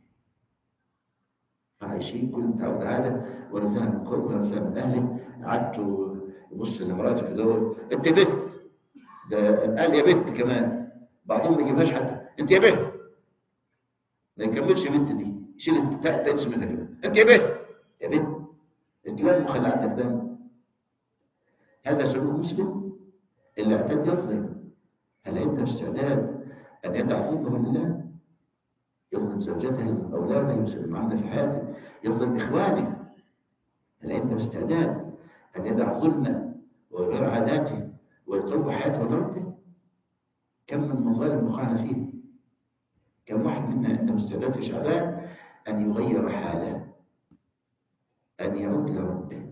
عايشين كل متعود عادة، ولا سهم من قومه ولا سهم من أهله. قعدتوا يبص لمراته كده، أنت بنت، ده قال يا بنت كمان، بعضهم ما يجيبهاش حتى، أنت يا بنت، ما يكملش بنت دي، شيل التاء تنسى منها كده، أنت يا بنت يا بنت، اتلم وخلي عندك دم. هذا سلوك مسلم اللي اعتاد يظلم. هل عنده استعداد أن يدع ظلمه لله؟ يظلم زوجته، يظلم أولاده، يظلم معنا في حياته، يظلم إخوانه. هل عنده استعداد أن يدع ظلمه ويغير عاداته ويطوع حياته لربه؟ كم من مظالم وقعنا فيه. كم واحد منا عنده استعداد في شعبان أن يغير حاله، أن يعود لربه.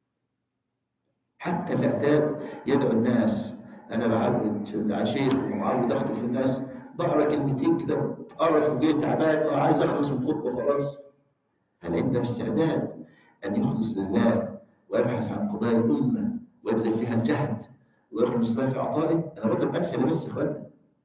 حتى اللي اعتاد يدعو الناس، أنا بعود على شيخ ومعود أخطب في الناس، بقرا كلمتين كده قرف وجاي تعبان وعايز أخلص من خطبة خلاص. هل عنده استعداد أن يخلص لله ويبحث عن قضايا الأمة ويبذل فيها الجهد ويخلص الله في عطائه. أنا بضرب أمثلة بس يا إخوانا.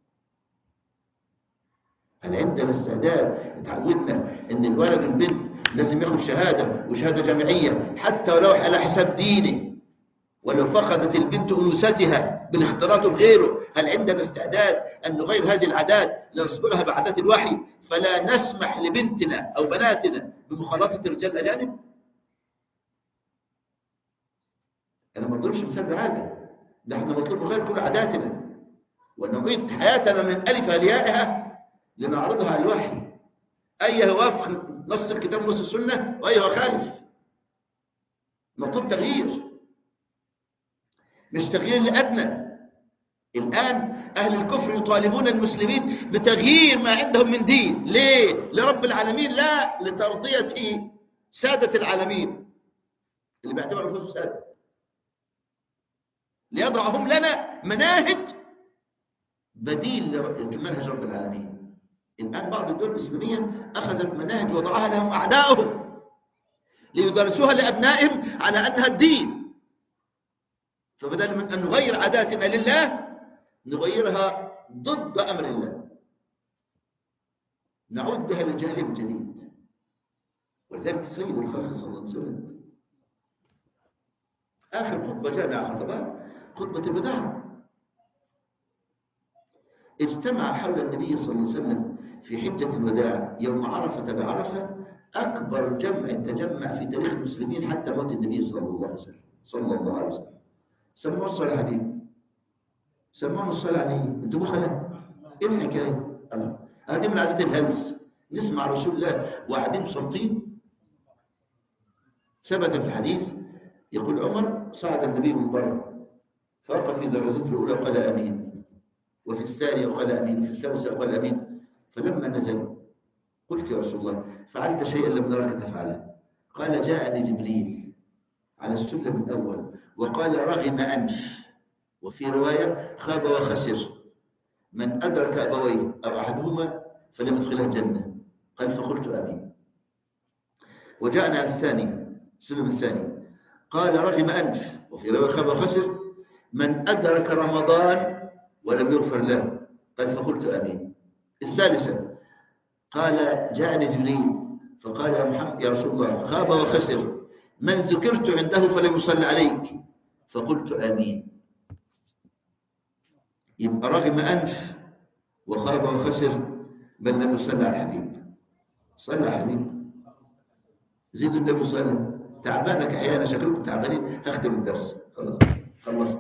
هل عندنا استعداد؟ اتعودنا إن الولد والبنت لازم ياخد شهادة وشهادة جامعية حتى ولو على حساب دينه، ولو فقدت البنت أنوثتها بالاختلاط بغيره. هل عندنا استعداد أن نغير هذه العادات لنصبغها بعادات الوحي، فلا نسمح لبنتنا أو بناتنا بمخالطة الرجال الأجانب؟ أنا ما أضربش مثال بهذا، ده احنا مطلوب نغير كل عاداتنا ونعيد حياتنا من ألفها ليائها لنعرضها على الوحي، أي وفق نص الكتاب ونص السنة وأي خالف. مطلوب تغيير، مش تغيير لأدنى. الآن أهل الكفر يطالبون المسلمين بتغيير ما عندهم من دين. ليه؟ لرب العالمين؟ لا، لترضية سادة العالمين اللي بيعتبروا نفسهم سادة، ليضعهم لنا مناهج بديل لمنهج رب العالمين. الآن بعض الدول الإسلامية أخذت مناهج وضعها لهم أعداؤهم ليدرسوها لأبنائهم على أنها الدين، فبدل من أن نغير عاداتنا لله نغيرها ضد أمر الله، نعود بها للجهل من جديد. ولذلك سيد الخلق صلى الله عليه وسلم آخر خطبة جامعة خطبها خطبة الوداع اجتمع حول النبي صلى الله عليه وسلم في حجة الوداع يوم عرفة بعرفة أكبر جمع تجمع في تاريخ المسلمين حتى موت النبي صلى الله عليه وسلم صلى الله عليه وسلم. سموه الصلاة عليه، سموه الصلاة عليه. انتوا بخلاء ايه الحكاية؟ الله، هذه من عادة الهلس. نسمع رسول الله وقاعدين صامتين. ثبت في الحديث يقول عمر صعد النبي من بره فوقف في درجته الأولى وقال آمين، وفي الثانية وقال آمين، وفي الثالثة وقال آمين. فلما نزل قلت يا رسول الله فعلت شيئا لم نرك تفعله؟ قال جاءني جبريل على السلم الأول وقال رغم أنف، وفي رواية خاب وخسر من أدرك أبويه أو أحدهما فلم يدخلها الجنة. قال فقلت آمين. وجاءنا على الثاني السلم الثاني قال رغم أنف، وفي رواية خاب وخسر من أدرك رمضان ولم يغفر له. قال فقلت آمين. الثالثة قال جاءني جبريل فقال يا محمد يا رسول الله خاب وخسر من ذكرت عنده فلم يصلي عليك. فقلت آمين. يبقى رغم أنف وخاب وخسر بل لم يصلي على الحبيب. صلى على الحبيب، زيدوا النبي صلى الله عليه وسلم. تعبانك عيانا شكلكم تعبانين، هختم الدرس خلاص خلص.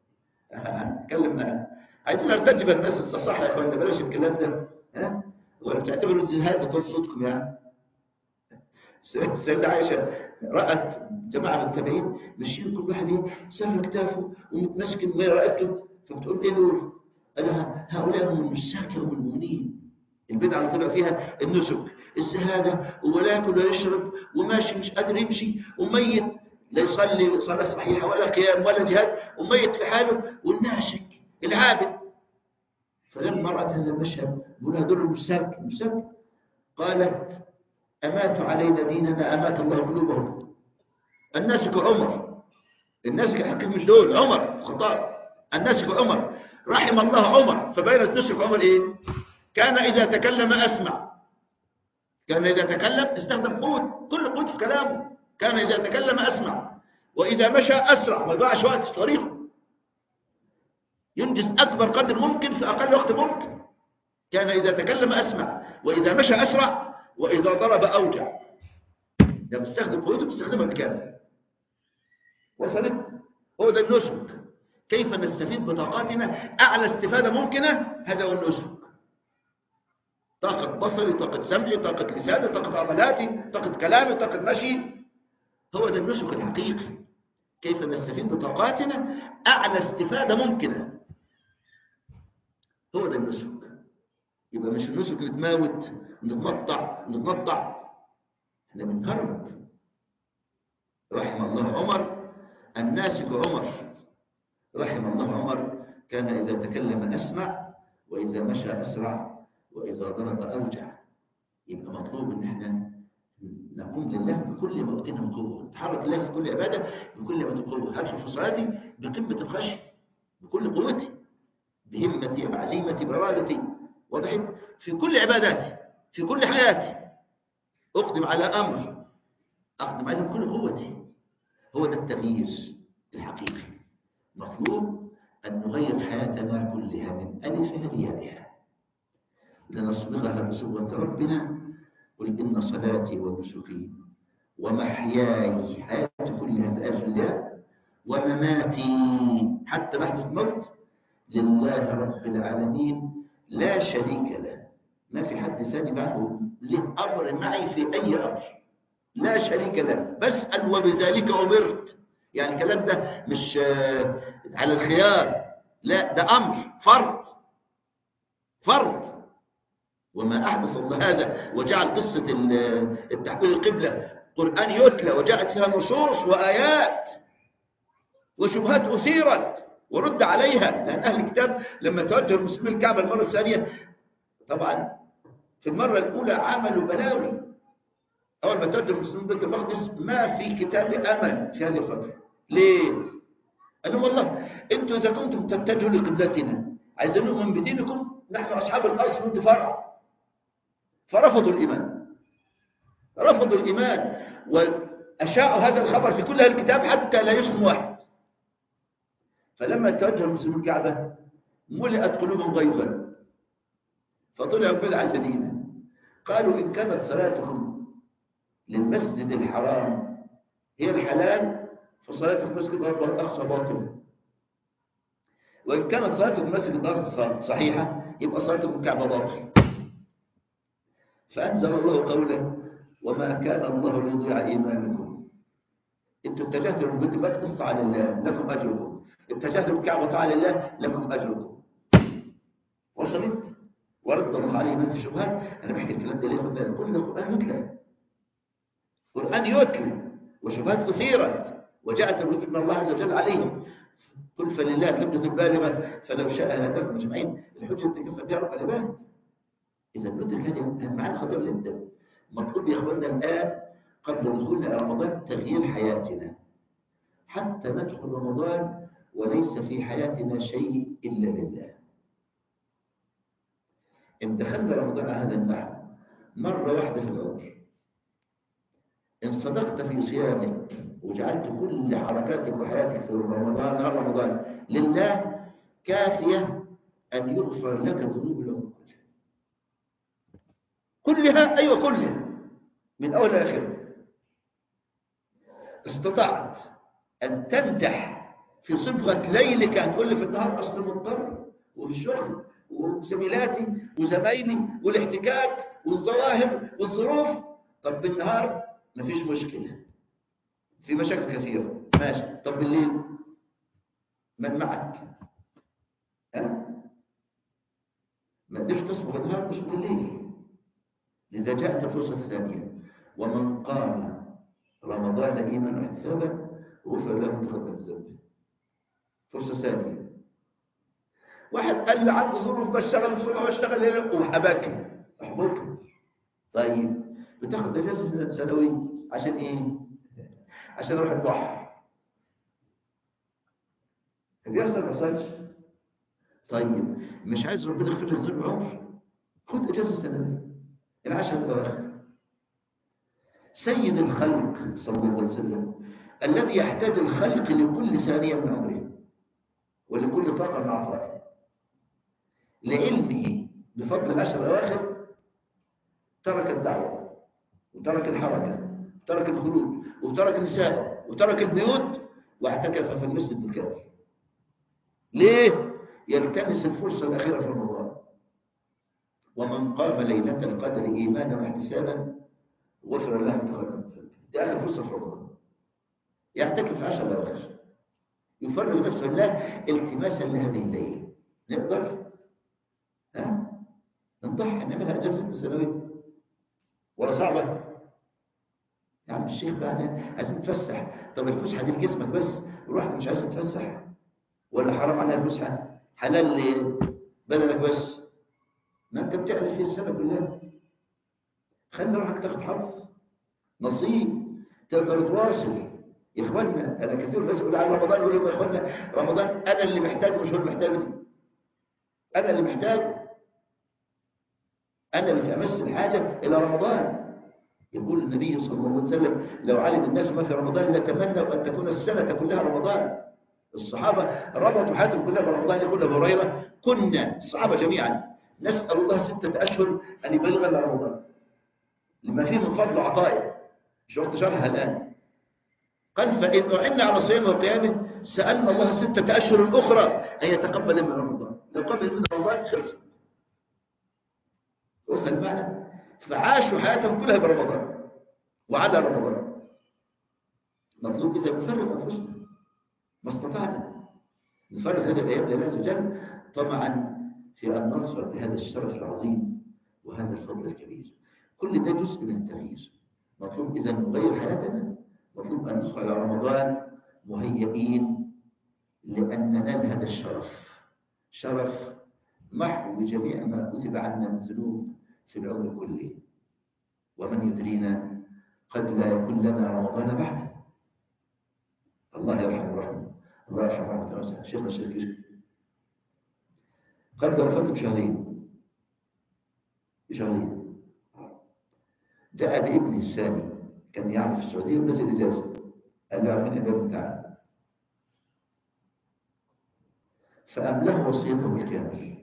اتكلم عايزين نرتجب الناس الصح يا اخوانا، بلاش الكلام ده. ها ولا بتعتبروا الجهاد بطول صوتكم يعني؟ السيدة عائشة رأت جماعة من التابعين ماشيين كل واحد ايه سافر كتافه ومتمسك غير رقبته، فبتقول ايه دول؟ قال هؤلاء هم المساك هم المؤمنين. البدعة اللي طلع فيها النسك، الزهادة، ولا ياكل ولا يشرب وماشي مش قادر يمشي وميت لا يصلي صلاة صحيحة ولا قيام ولا جهاد وميت في حاله، والناشك العابد. فلما رأت هذا المشهد بقول هذول المساك المساك قالت أماتوا علينا ديننا أمات الله قلوبهم. الناسك عمر، الناسك الحقيقي مش دول، عمر الخطاب. الناسك عمر رحم الله عمر. فبينت نسك عمر ايه؟ كان إذا تكلم أسمع، كان إذا تكلم استخدم قوت، كل قوت في كلامه. كان إذا تكلم أسمع وإذا مشى أسرع، ما ضاعش وقت في طريقه، ينجز أكبر قدر ممكن في أقل وقت ممكن. كان إذا تكلم أسمع وإذا مشى أسرع وإذا ضرب أوجع. ده بيستخدم قوته بيستخدمها بالكامل. وصلت؟ هو ده النسك. كيف نستفيد بطاقاتنا أعلى استفادة ممكنة؟ هذا هو النسك. طاقة بصري، طاقة سمعي، طاقة لساني، طاقة عضلاتي، طاقة كلامي، طاقة مشي. هو ده النسك الحقيقي. كيف نستفيد بطاقاتنا أعلى استفادة ممكنة. هو ده النسك. يبقى مش النسك نتماوت نتمطع نتمطع، احنا بنهرب. رحم الله عمر، الناسك عمر. رحم الله عمر كان إذا تكلم أسمع وإذا مشى أسرع وإذا ضرب أوجع. يبقى مطلوب إن احنا نقوم لله بكل ما أوتينا من قوة، نتحرك لله في كل عبادة بكل ما أوتينا من قوة. هدخل في صلاتي بقمة الخشية بكل قوتي بهمتي بعزيمتي بإرادتي، وضحت في كل عباداتي في كل حياتي، أقدم على أمر أقدم عليه بكل قوتي. هو ده التغيير الحقيقي. مطلوب أن نغير حياتنا كلها من ألفها ليائها، لنصبغها بصبغة ربنا. قل إن صلاتي ونسكي ومحياي حياتي كلها بأجل الله ومماتي حتى بعد الموت لله رب العالمين لا شريك له. ما في حد ثاني بعده له أمر معي في أي أمر، لا شريك له. بسأل وبذلك أمرت. يعني الكلام ده مش على الخيار، لا ده أمر فرض فرض. وما أحدث الله هذا وجعل قصة التحويل القبلة قرآن يتلى وجاءت فيها نصوص وآيات وشبهات أثيرت ورد عليها، لأن أهل الكتاب لما توجهوا المسلمين الكعبة المرة الثانية طبعا في المرة الأولى عملوا بلاوي. أول ما توجه المسلمين بيت المقدس ما في كتاب أمل في هذه الفترة. ليه؟ قالوا والله أنتم إذا كنتم تتجهوا لقبلتنا عايزين نؤمن بدينكم، نحن أصحاب الأصل وأنت فرع. فرفضوا الإيمان رفضوا الإيمان وأشاعوا هذا الخبر في كل الكتاب حتى لا يسلم واحد. فلما توجه المسلمين الكعبة ملئت قلوبهم غيظا فطلعوا بدعة جديدة. قالوا إن كانت صلاتكم للمسجد الحرام هي الحلال فصلاة المسجد الأقصى باطلة، وإن كانت صلاة المسجد الأقصى صحيحة يبقى صلاة الكعبة باطلة. فأنزل الله قوله وما كان الله ليضيع إيمانكم. أنتم اتجهتوا للبيت المقدس على الله لكم أجركم، اتجهتوا للكعبة تعالى الله لكم أجركم. وصلت ورد الله عليه من الشبهات. أنا بحكي الكلام ده ليه؟ لأن كل ده قرآن يتلى قرآن يتلى وشبهات أثيرت وجاءت الرد من الله عز وجل عليهم. قل فلله الحجة البالغة فلو شاء هداكم أجمعين. الحجة تكفى بها رب العباد. إذا ندرك هذه المعاني خطيرة جدا. مطلوب يا أخواننا الآن قبل دخولنا رمضان تغيير حياتنا حتى ندخل رمضان وليس في حياتنا شيء إلا لله. إن دخلنا رمضان على هذا النحو مرة واحدة في العمر، إن صدقت في صيامك وجعلت كل حركاتك وحياتك في رمضان نهار رمضان لله كافية أن يغفر لك ذنوب العمر كلها. أيوة كلها من أول لآخر. استطعت أن تمدح في صبغة ليلك، هتقول لي في النهار أصل مضطر وفي الشغل وزميلاتي وزمايلي والاحتكاك والظواهر والظروف. طب بالنهار مفيش مشكلة، في مشاكل كثيرة ماشي. طب بالليل من معك؟ ها؟ ما تقدرش تصبغ النهار مش بالليل. لذا جاءت الفرصة الثانية ومن قام رمضان إيمانا واحتسابا غفر له ما تقدم من ذنبه. فرصة ثانية. واحد قال لي عنده ظروف بشتغل الصبح واشتغل ليلة وحباك احبك. طيب بتاخد اجازة سنوية عشان ايه؟ عشان اروح البحر. بيحصل ما يحصلش؟ طيب مش عايز ربنا يغفر لك ذنوب عمر؟ خد اجازة سنوية العشر الاواخر. سيد الخلق صلى الله عليه وسلم الذي يحتاج الخلق لكل ثانية من عمره ولكل طاقة من عطائه لعلمه بفضل العشر الأواخر ترك الدعوة وترك الحركة وترك الخروج وترك النساء وترك البيوت واعتكف في المسجد بالكامل. ليه؟ يلتمس الفرصة الأخيرة في رمضان. ومن قام ليلة القدر إيمانا واحتسابا غفر له ما تقدم من ذنبه. دي آخر فرصة في رمضان. يعتكف في عشر الأواخر يفرغ نفسه لله التماسا لهذه الليلة. نقدر؟ ها؟ نضحي نعملها اجازه سنويه ولا صعبه؟ يا عم الشيخ بقى عايزين نتفسح. طب الفسحه دي لجسمك بس والواحد مش عايز يتفسح؟ ولا حرام عليها الفسحه؟ حلال بدنك بس؟ ما انت بتعمل فيه السنه كلها. خلي روحك تاخد حظ نصيب، تقدر تواصل. يا إخواننا أنا كثير الناس يقول على رمضان، يقول لهم يا إخواننا رمضان أنا اللي محتاجه مش هو اللي محتاجني، أنا اللي محتاج، أنا اللي في أمس الحاجة إلى رمضان. يقول النبي صلى الله عليه وسلم لو علم الناس ما في رمضان لتمنوا أن تكون السنة كلها رمضان. الصحابة ربطوا حياتهم كلها برمضان. يقول أبو هريرة كنا الصحابة جميعا نسأل الله ستة أشهر أن يبلغنا رمضان لما فيه من فضل وعطايا، مش وقت شرحها الآن. قال فإن أعنا على صيام وقيامه سألنا الله ستة أشهر أخرى أن يتقبل من رمضان. لو قبل من رمضان خلص. وصل المعنى؟ فعاشوا حياتهم كلها برمضان وعلى رمضان. مطلوب إذا نفرغ أنفسنا ما استطعنا، نفرغ هذه الأيام لله عز وجل طمعا في أن ننصر بهذا الشرف العظيم وهذا الفضل الكبير. كل ده جزء من التغيير. مطلوب إذا نغير حياتنا، مطلوب أن ندخل على رمضان مهيئين لأن ننال هذا الشرف، شرف محو بجميع ما كتب عنا من ذنوب في العمر كله. ومن يدرينا قد لا يكون لنا رمضان بعده. الله يرحم الرحمة، الله يرحم رحمة واسعة. شيخنا الشيخ كشك قبل وفاته بشهرين بشهرين جاء بابنه الثاني، كان يعمل في السعودية ونزل إجازة. قال له عارفين الباب بتاعنا، فأملاه وصيته بالكامل.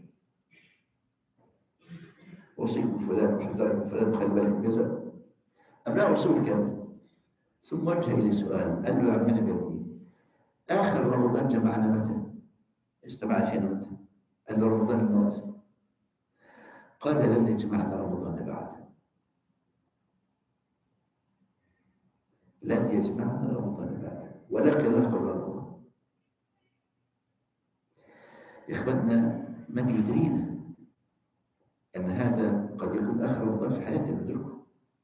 وصيكم فلان وحذركم فلان وخلي بالك من كذا. أملاه وصيته بالكامل. ثم وجه إليه سؤال، قال له يا عمنا بابني آخر رمضان جمعنا متى؟ استمعنا فينا متى؟ قال له رمضان الماضي. قال لن يجمعنا رمضان بعد، لن يجمعنا رمضان بعد، ولكن لا قبل رمضان. يا إخواننا من يدرينا أن هذا قد يكون آخر رمضان في حياتنا ندركه.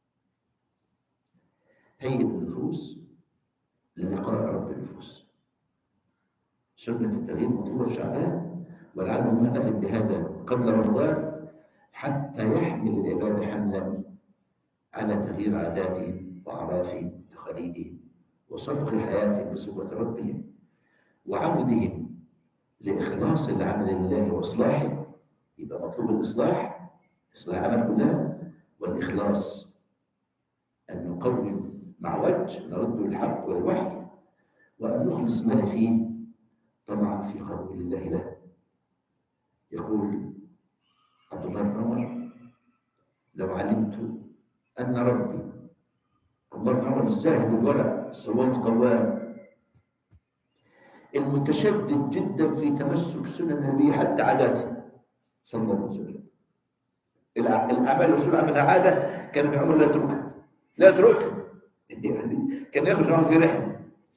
هيئ النفوس للقاء رب النفوس. سنة التغيير مطلوبة في شعبان، ولعل الله أذن بهذا قبل رمضان حتى يحمل العباد حملا على تغيير عاداتهم وأعرافهم وتقاليدهم وصبغ حياتهم بصبغة ربهم وعودهم لإخلاص العمل لله وإصلاحه. يبقى مطلوب الإصلاح، إصلاح العمل كله، والإخلاص أن نقوم مع وجه نرد الحق والوحي، وأن نخلص ما فيه طمعا في قبول الله له. يقول عبد الله بن عمر لو علمت أن ربي، الله بن عمر الزاهد الورع الصواب القوام المتشدد جدا في تمسك سنن النبي حتى عاداته صلى الله عليه وسلم. الأعمال الرسول عملها عادة كان ابن عمر لا يتركها لا يتركها كان يخرج معهم في رحلة.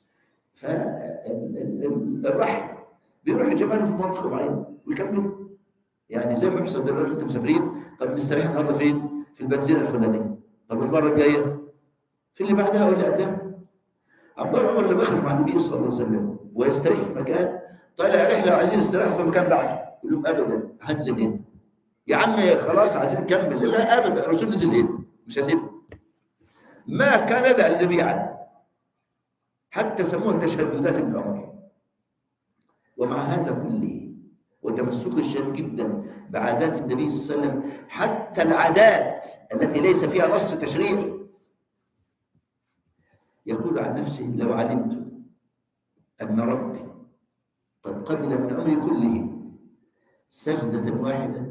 فالرحل بيروح جماله في منطقة معينة ويكمل، يعني زي ما بيحصل دلوقتي انتم مسافرين، طب نستريح النهارده فين؟ في البنزينة الفلانية، طب المرة الجاية في اللي بعدها واللي قبلها. عبد الله عمر لما يخرج مع النبي صلى الله عليه وسلم ويستريح في مكان، طالع رحلة وعايزين يستريحوا في مكان بعده، يقول لهم ابدا هنزل هنا. يا عم خلاص عايزين نكمل، لا ابدا الرسول نزل هنا مش هسيبه. ما كان يدع النبي عنه، حتى سموه تشددات ابن عمر. ومع هذا كله وتمسكه الشديد جدا بعادات النبي صلى الله عليه وسلم، حتى العادات التي ليس فيها نص تشريعي، يقول عن نفسه لو علمت أن ربي قد قبل من أمري كله سجدة واحدة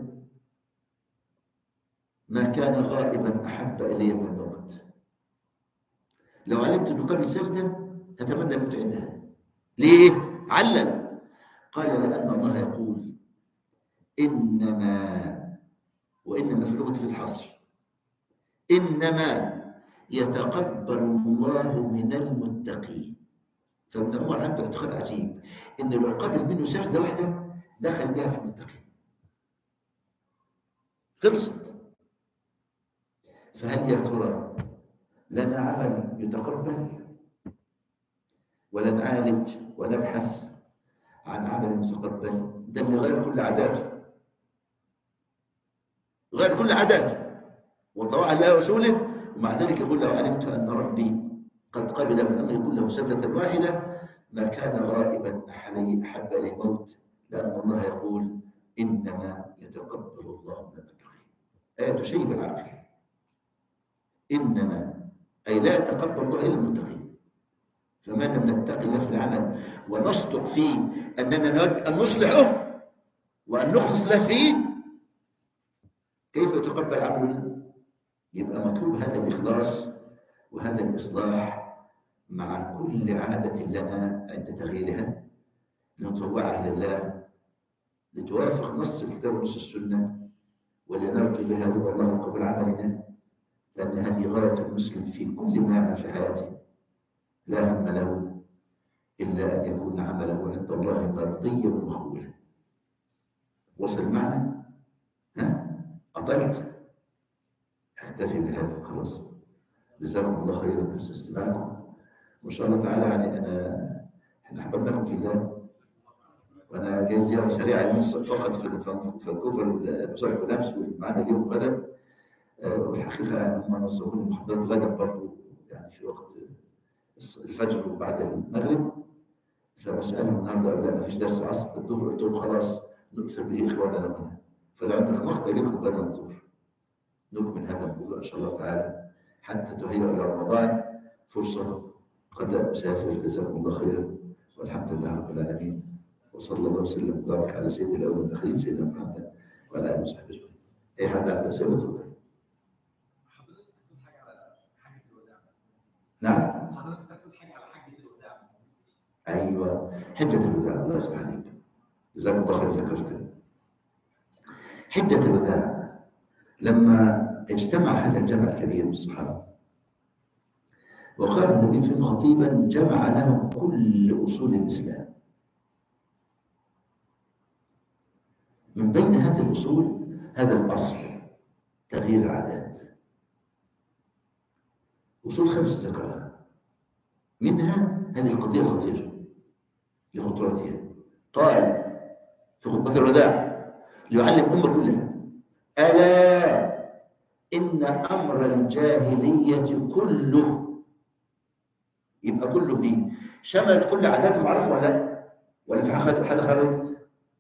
ما كان غائبا أحب إلي من الموت. لو علمت أنه قبل سجدة أتمنى أن عندها. ليه؟ علم. قال لأن الله يقول إنما، وإنما في لغة في الحصر، إنما يتقبل الله من المتقين. فابن عمر عنده اعتقاد عجيب إن لو قبل منه سجدة واحدة دخل بها في المتقين. خلصت. فهل يا ترى لنا عمل يتقبل، ولا نعالج ونبحث عن عمل متقبل؟ ده اللي غير كل عاداته، غير كل عاداته وطاعة الله ورسوله ومع ذلك يقول لو علمت أن ربي قد قبل من أمري كله سدة واحدة ما كان غائبا أحب إلي الموت، لأن الله يقول إنما يتقبل الله من المتقين. آية تشيب العقل. إنما أي لا يتقبل الله إلا المتقين. فما لم نتقي الله في العمل ونصدق فيه أننا نود أن نصلحه وأن نخلص له فيه، كيف يتقبل عملنا؟ يبقى مطلوب هذا الإخلاص وهذا الإصلاح مع كل عادة لنا عند تغييرها لنطوعها لله لتوافق نص الكتاب ونص السنة ولنرجو بها رضا الله وقبول عملنا، لأن هذه غاية المسلم في كل ما يعمل في حياته، لا هم له إلا أن يكون عمله عند الله مرضيا ومقبولا. وصل معنا؟ ها؟ أطلت؟ أكتفي بهذا خلاص. جزاكم الله خيرا حسن استماعكم، وإن شاء الله تعالى يعني أنا إحنا أحببناكم في الله، وأنا جاي زيارة سريعة فقط في فانكوفر المصالح بالأمس ومعنا اليوم غدا، والحقيقة يعني هم نظموا لي محاضرات غدا برضه يعني في وقت الفجر وبعد المغرب، فبسألهم النهارده لا ما فيش درس عصر الظهر، قلت لهم خلاص نكثر به إخواننا هنا، فلو عندك وقت أجيبكم غدا نزور نكمل هذا الموضوع إن شاء الله تعالى حتى تهيئ إلى رمضان فرصة قبل أن أسافر. جزاكم الله خيرا والحمد لله رب العالمين، وصلى الله وسلم وبارك على سيدنا الأول والآخرين سيدنا محمد وعلى آله وصحبه أجمعين. أي حد عنده أسئلة تفضل. نعم. أيوة حجة الوداع، الله يصلح عليك، جزاكم الله خير ذكرت. حجة الوداع لما اجتمع هذا الجمع الكبير من الصحابة وقال النبي فيهم خطيبا جمع لهم كل أصول الإسلام، من بين هذه الأصول هذا الأصل تغيير العادات، أصول خمسة ذكرها، منها هذه القضية الخطيرة لخطورتها. قال في خطبة الوداع ليعلم الأمة كلها: ألا إن أمر الجاهلية كله، يبقى كله دي شملت كل عادات معروفة ولا لا؟ ولا في حد خرج؟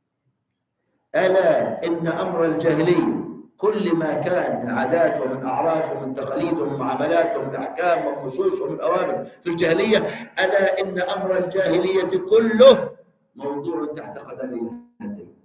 ألا إن أمر الجاهلية كل ما كان من عادات ومن أعراف ومن تقاليد ومن معاملات ومن أحكام ومن نصوص ومن أوامر في الجاهلية، ألا إن أمر الجاهلية كله موضوع تحت قدمي هاتين.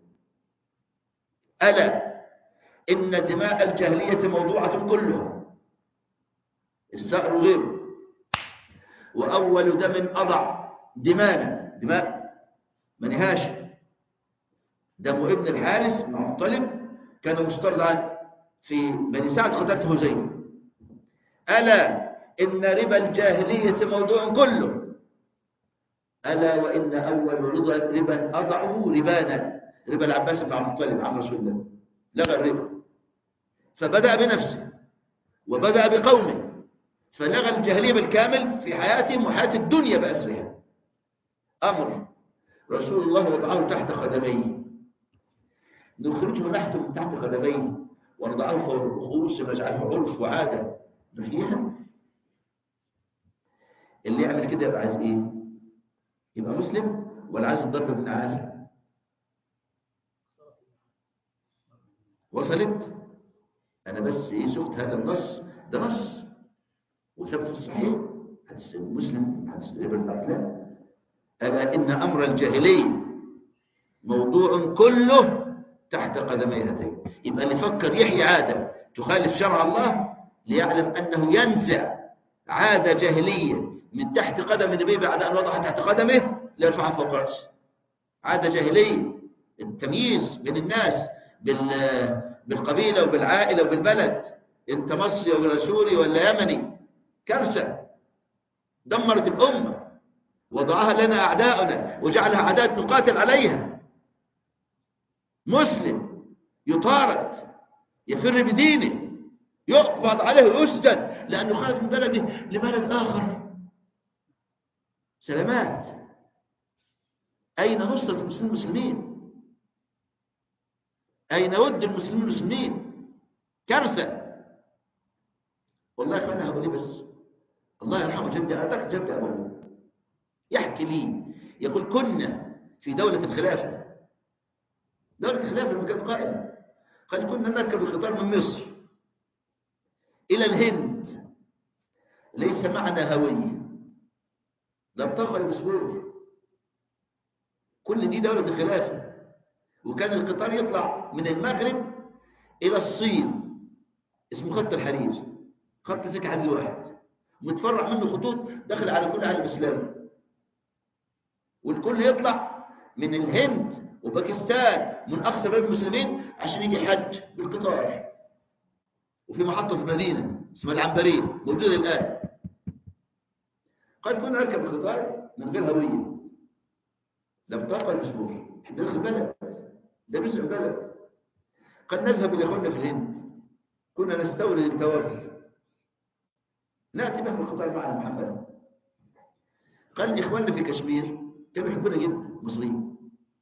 ألا إن دماء الجاهلية موضوعة كلها، الثأر غيره، وأول دم أضع دمانا دماء بني هاشم، دم ابن الحارث مع مطلب كان مسترضعا في بني سعد قتلته زيد. ألا إن ربا الجاهلية موضوع كله، ألا وإن أول ربا أضعه ربانا، ربا العباس بن عبد المطلب عم رسول الله، لغى الربا فبدأ بنفسه وبدأ بقومه، فلغى الجاهلية بالكامل في حياتهم وحياة الدنيا بأسرها. أمر رسول الله وضعه تحت قدميه، نخرجه نحت من تحت قدميه ونضعه فوق الرؤوس ونجعله عرف وعادة نحييها. اللي يعمل كده يبقى عايز ايه؟ يبقى مسلم ولا عايز الضرب بن عالي؟ وصلت؟ انا بس ايه سقت هذا النص، ده نص وثبت في الصحيح حديث مسلم حديث ابن بن عبد. ألا إن أمر الجاهلية موضوع كله تحت قدمي هاتين. يبقى اللي فكر يحيي عادة تخالف شرع الله ليعلم أنه ينزع عادة جاهلية من تحت قدم النبي بعد أن وضعها تحت قدمه ليرفعها فوق رأسه. عادة جاهلية، التمييز بين الناس بالقبيلة وبالعائلة وبالبلد، انت مصري ولا سوري ولا يمني، كارثة دمرت الأمة، وضعها لنا أعداؤنا وجعلها عادات نقاتل عليها. مسلم يطارد يفر بدينه يقبض عليه ويسجن لأنه خالف من بلده لبلد آخر. سلامات. أين نصرة المسلمين المسلمين؟ أين ود المسلمين المسلمين؟ كارثة. والله يا اخوانا هقول لي بس، الله يرحمه جدي، أعتقد جدي أبوه يحكي لي، يقول كنا في دولة الخلافة، دولة الخلافة لما كانت قائمة، قال كنا نركب القطار من مصر إلى الهند، ليس معنا هوية، لا بطاقة ولا باسبور، كل دي دولة الخلافة. وكان القطار يطلع من المغرب إلى الصين، اسمه خط الحرير، خط سكة حديد واحد، متفرع منه خطوط داخل على كل عالم إسلامي، والكل يطلع من الهند وباكستان من أقصى بلاد المسلمين عشان يجي حج بالقطار. وفي محطة في مدينة اسمها العنبرين موجودة الآن. قال كنا نركب القطار من غير هوية، لا بطاقة ولا باسبور، احنا داخل بلد، ده جزء من بلد. قد نذهب إلى إخواننا في الهند، كنا نستورد التوابل نأتي بها القطار معنا محمد. قال إخواننا في كشمير كانوا يحبونا جدا مصريين.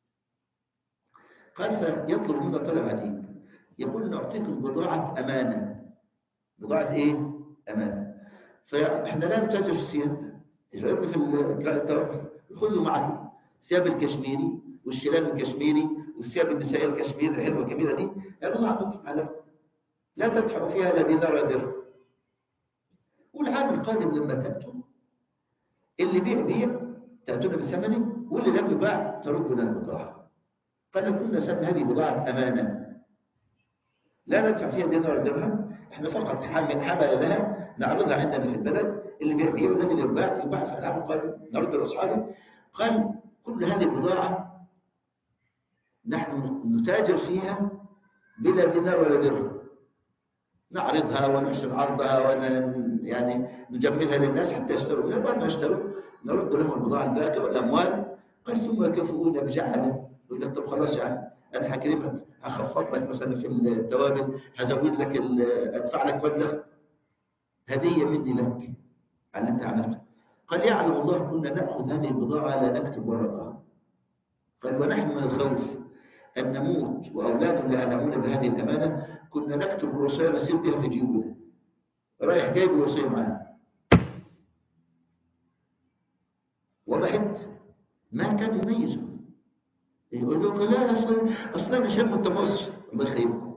قال فيطلب منا طلب عجيب، يقول نعطيكم بضاعة أمانة. بضاعة إيه؟ أمانة. فإحنا لا نتاجر في السيادة، تجربنا في التوابل، خذوا معكم الثياب الكشميري والشلال الكشميري والثياب النسائية الكشميري الحلوة الكبيرة دي، أخذوا عندكم عليكم، لا تدفعوا فيها لا دينار ولا درهم. والعام القادم لما تأتوا اللي بيع بيع تأتون بثمنه، واللي لم يباع تردوا لنا البضاعة. قال كنا سمى هذه بضاعة أمانة لا ندفع فيها دينار ولا درهم، احنا فقط حامل حمل لها نعرضها عندنا في البلد، اللي بيع بيع والذي يباع يباع في العام القادم نرد لأصحابه. قال كل هذه البضاعة نحن نتاجر فيها بلا دينار ولا درهم، نعرضها ونحسن عرضها ون يعني نجملها للناس حتى يشتروا منها، بعد ما يشتروا نرد لهم البضاعة الباقية والأموال. قال ثم يكافئون بجعله، يقول لك طب خلاص يعني أنا هكرمك، هخفض لك مثلا في التوابل، هزود لك أدفع لك مبلغ هدية مني لك على اللي أنت عملته. قال يعلم الله كنا نأخذ هذه البضاعة لا نكتب ورقة. قال ونحن من الخوف أن نموت وأولادنا لا يعلمون بهذه الأمانة كنا نكتب الوصية نسير بها في جيوبنا، رايح جايب الوصية معنا. وبعد ما كان يميزه، يقول له لا أصلا أصلا أنا شاب أنت مصر، الله يخيبكم.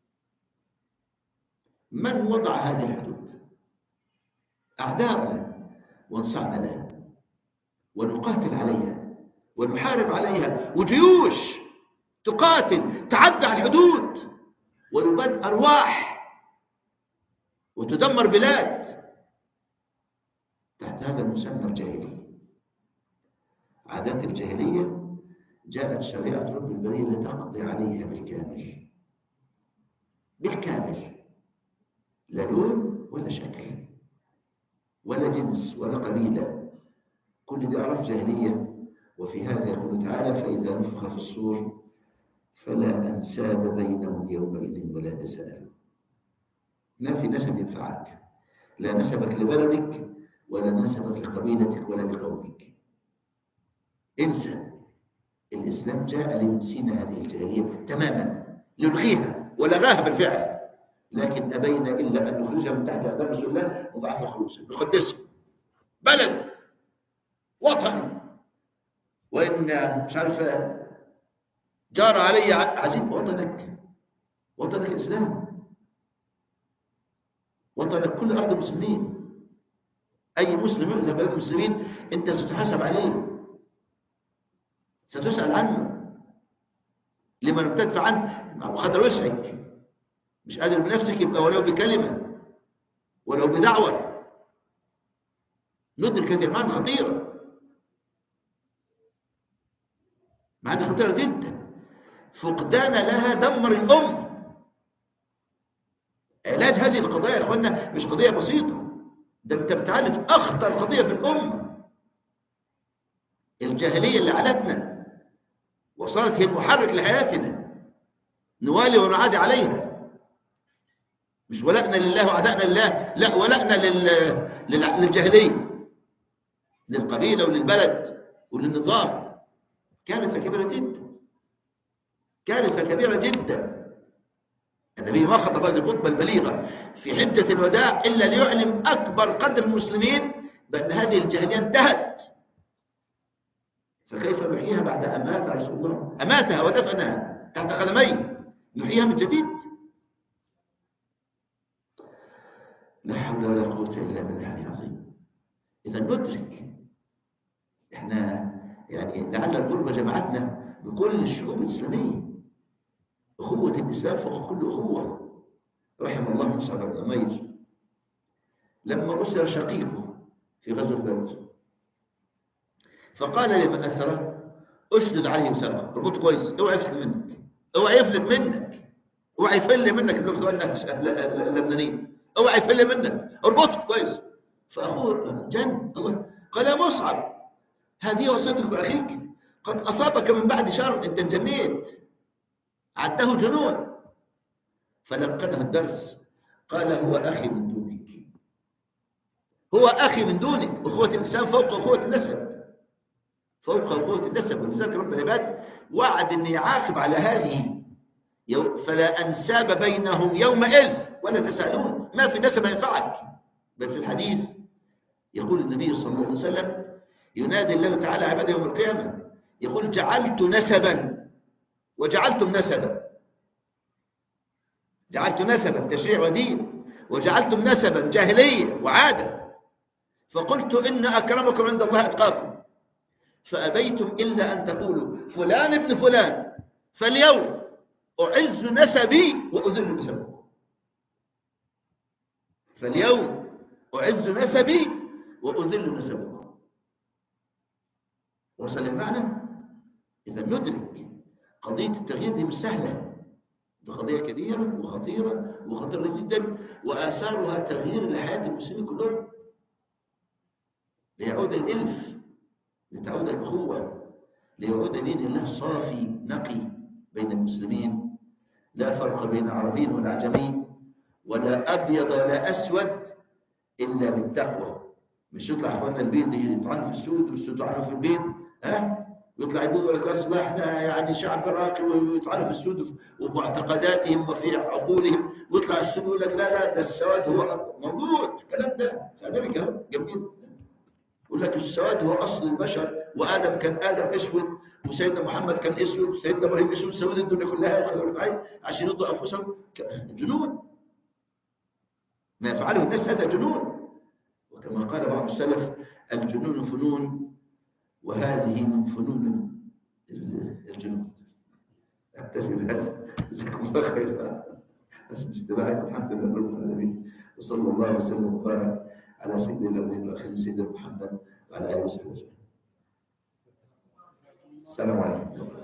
من وضع هذه الحدود؟ أعداؤنا، وانصعنا لها ونقاتل عليها ونحارب عليها، وجيوش تقاتل تعدى الحدود ويباد أرواح وتدمر بلاد تحت هذا المسمى الجاهلي. عادات الجاهلية جاءت شريعة رب البرية لتقضي عليها بالكامل بالكامل، لا لون ولا شكل ولا جنس ولا قبيلة، كل دي أعراف جاهلية. وفي هذا يقول تعالى فإذا نفخ في الصور فلا أنساب بينهم يومئذ ولا تساءلون. ما في نسب ينفعك، لا نسبك لبلدك ولا نسبك لقبيلتك ولا لقومك، انسى. الإسلام جاء لينسينا هذه الجاهلية تماما، لنلغيها ولغاها بالفعل، لكن أبينا إلا أن نخرجها من تحت أقدام رسول الله وضعف خلوصا نقدسه بلد وطن. وإن مش عارف جار علي عزيز وطنك، وطنك الإسلام، وطنك كل أرض المسلمين. أي مسلم يؤذى بلد المسلمين أنت ستحاسب عليه، ستسأل عنه لمن تدفع عنه وقدر وسعك، مش قادر بنفسك يبقى ولو بكلمة ولو بدعوة. ندرك هذه المعنى خطيرة، معنى خطيرة جدا، فقدان لها دمر الأم. علاج هذه القضايا يا أخوانا مش قضية بسيطة، ده أنت بتعالج أخطر قضية في الأمة، الجاهلية اللي علتنا وصارت هي المحرك لحياتنا، نوالي ونعادي عليها. مش ولأنا لله وعدائنا لله، لا ولأنا لل... لل... للجاهلية، للقبيلة وللبلد وللنظام. كارثة كبيرة جدا، كارثة كبيرة جدا. النبي ما خطب هذه الخطبة البليغة في حجة الوداع إلا ليعلم أكبر قدر المسلمين بأن هذه الجاهلية انتهت. فكيف نحييها بعد أن مات رسول الله؟ أماتها ودفنها تحت قدميه، نحييها من جديد؟ لا حول ولا قوة إلا بالله العظيم. إذا ندرك إحنا يعني لعل الغربة جمعتنا بكل الشعوب الإسلامية، أخوة الإسلام فوق كل أخوة. رحم الله مصعب بن عمير لما أسر شقيقه في غزوة بدر، فقال لمن أسره أشدد عليه وسرقه، اربطه كويس، اوعى يفلت منك، اوعى يفلت منك، اوعى يفل منك اللغة اللبنانيين، اوعى يفل منك، اربطه كويس. فأخوه جن الله قال يا مصعب هذه وصيتك بأخيك، قد أصابك من بعد شر، أنت انجنيت، عده جنون. فلقنه الدرس قال هو أخي من دونك، هو أخي من دونك. أخوة الإسلام فوق أخوة النسب، فوق أخوة النسب. ولذلك رب العباد وعد أن يعاقب على هذه، فلا أنساب بينهم يومئذ ولا تسألون، ما في نسب ينفعك. بل في الحديث يقول النبي صلى الله عليه وسلم ينادي الله تعالى عباده يوم القيامة يقول جعلت نسبا وجعلتم نسبا، جعلت نسبا تشريع ودين وجعلتم نسبا جاهلية وعادة، فقلت إن أكرمكم عند الله أتقاكم، فأبيتم إلا أن تقولوا فلان ابن فلان، فاليوم أعز نسبي وأذل نسبكم، فاليوم أعز نسبي وأذل نسبكم. وصل المعنى؟ إذا ندرك قضية التغيير دي مش سهلة، دي قضية كبيرة وخطيرة وخطيرة جدا، وآثارها تغيير لحياة المسلمين كلهم، ليعود الإلف، لتعود الأخوة، ليعود دين الله صافي نقي بين المسلمين، لا فرق بين عربي ولا عجمي ولا أبيض ولا أسود إلا بالتقوى. مش يطلع أخواننا البيض يطعنوا في السود والسود يطعنوا في البيض، ها؟ يطلع يقول ولا كاس احنا يعني شعب راقي ويطعنوا في السود ومعتقداتهم وفي عقولهم، ويطلع السود يقول لك لا لا ده السواد هو موجود. الكلام ده في أمريكا اهو جميل، يقول لك السواد هو أصل البشر، وآدم كان آدم أسود وسيدنا محمد كان أسود وسيدنا إبراهيم أسود، سواد الدنيا كلها عشان يرضوا أنفسهم. جنون ما يفعله الناس، هذا جنون. وكما قال بعض السلف الجنون فنون وهذه من فنون الجنون. أكتفي بهذا، جزاكم الله خيرا. استماعكم الحمد لله رب العالمين، وصلى الله وسلم وبارك على سيدنا الأولين والآخرين سيدنا محمد وعلى آله وصحبه أجمعين. السلام عليكم.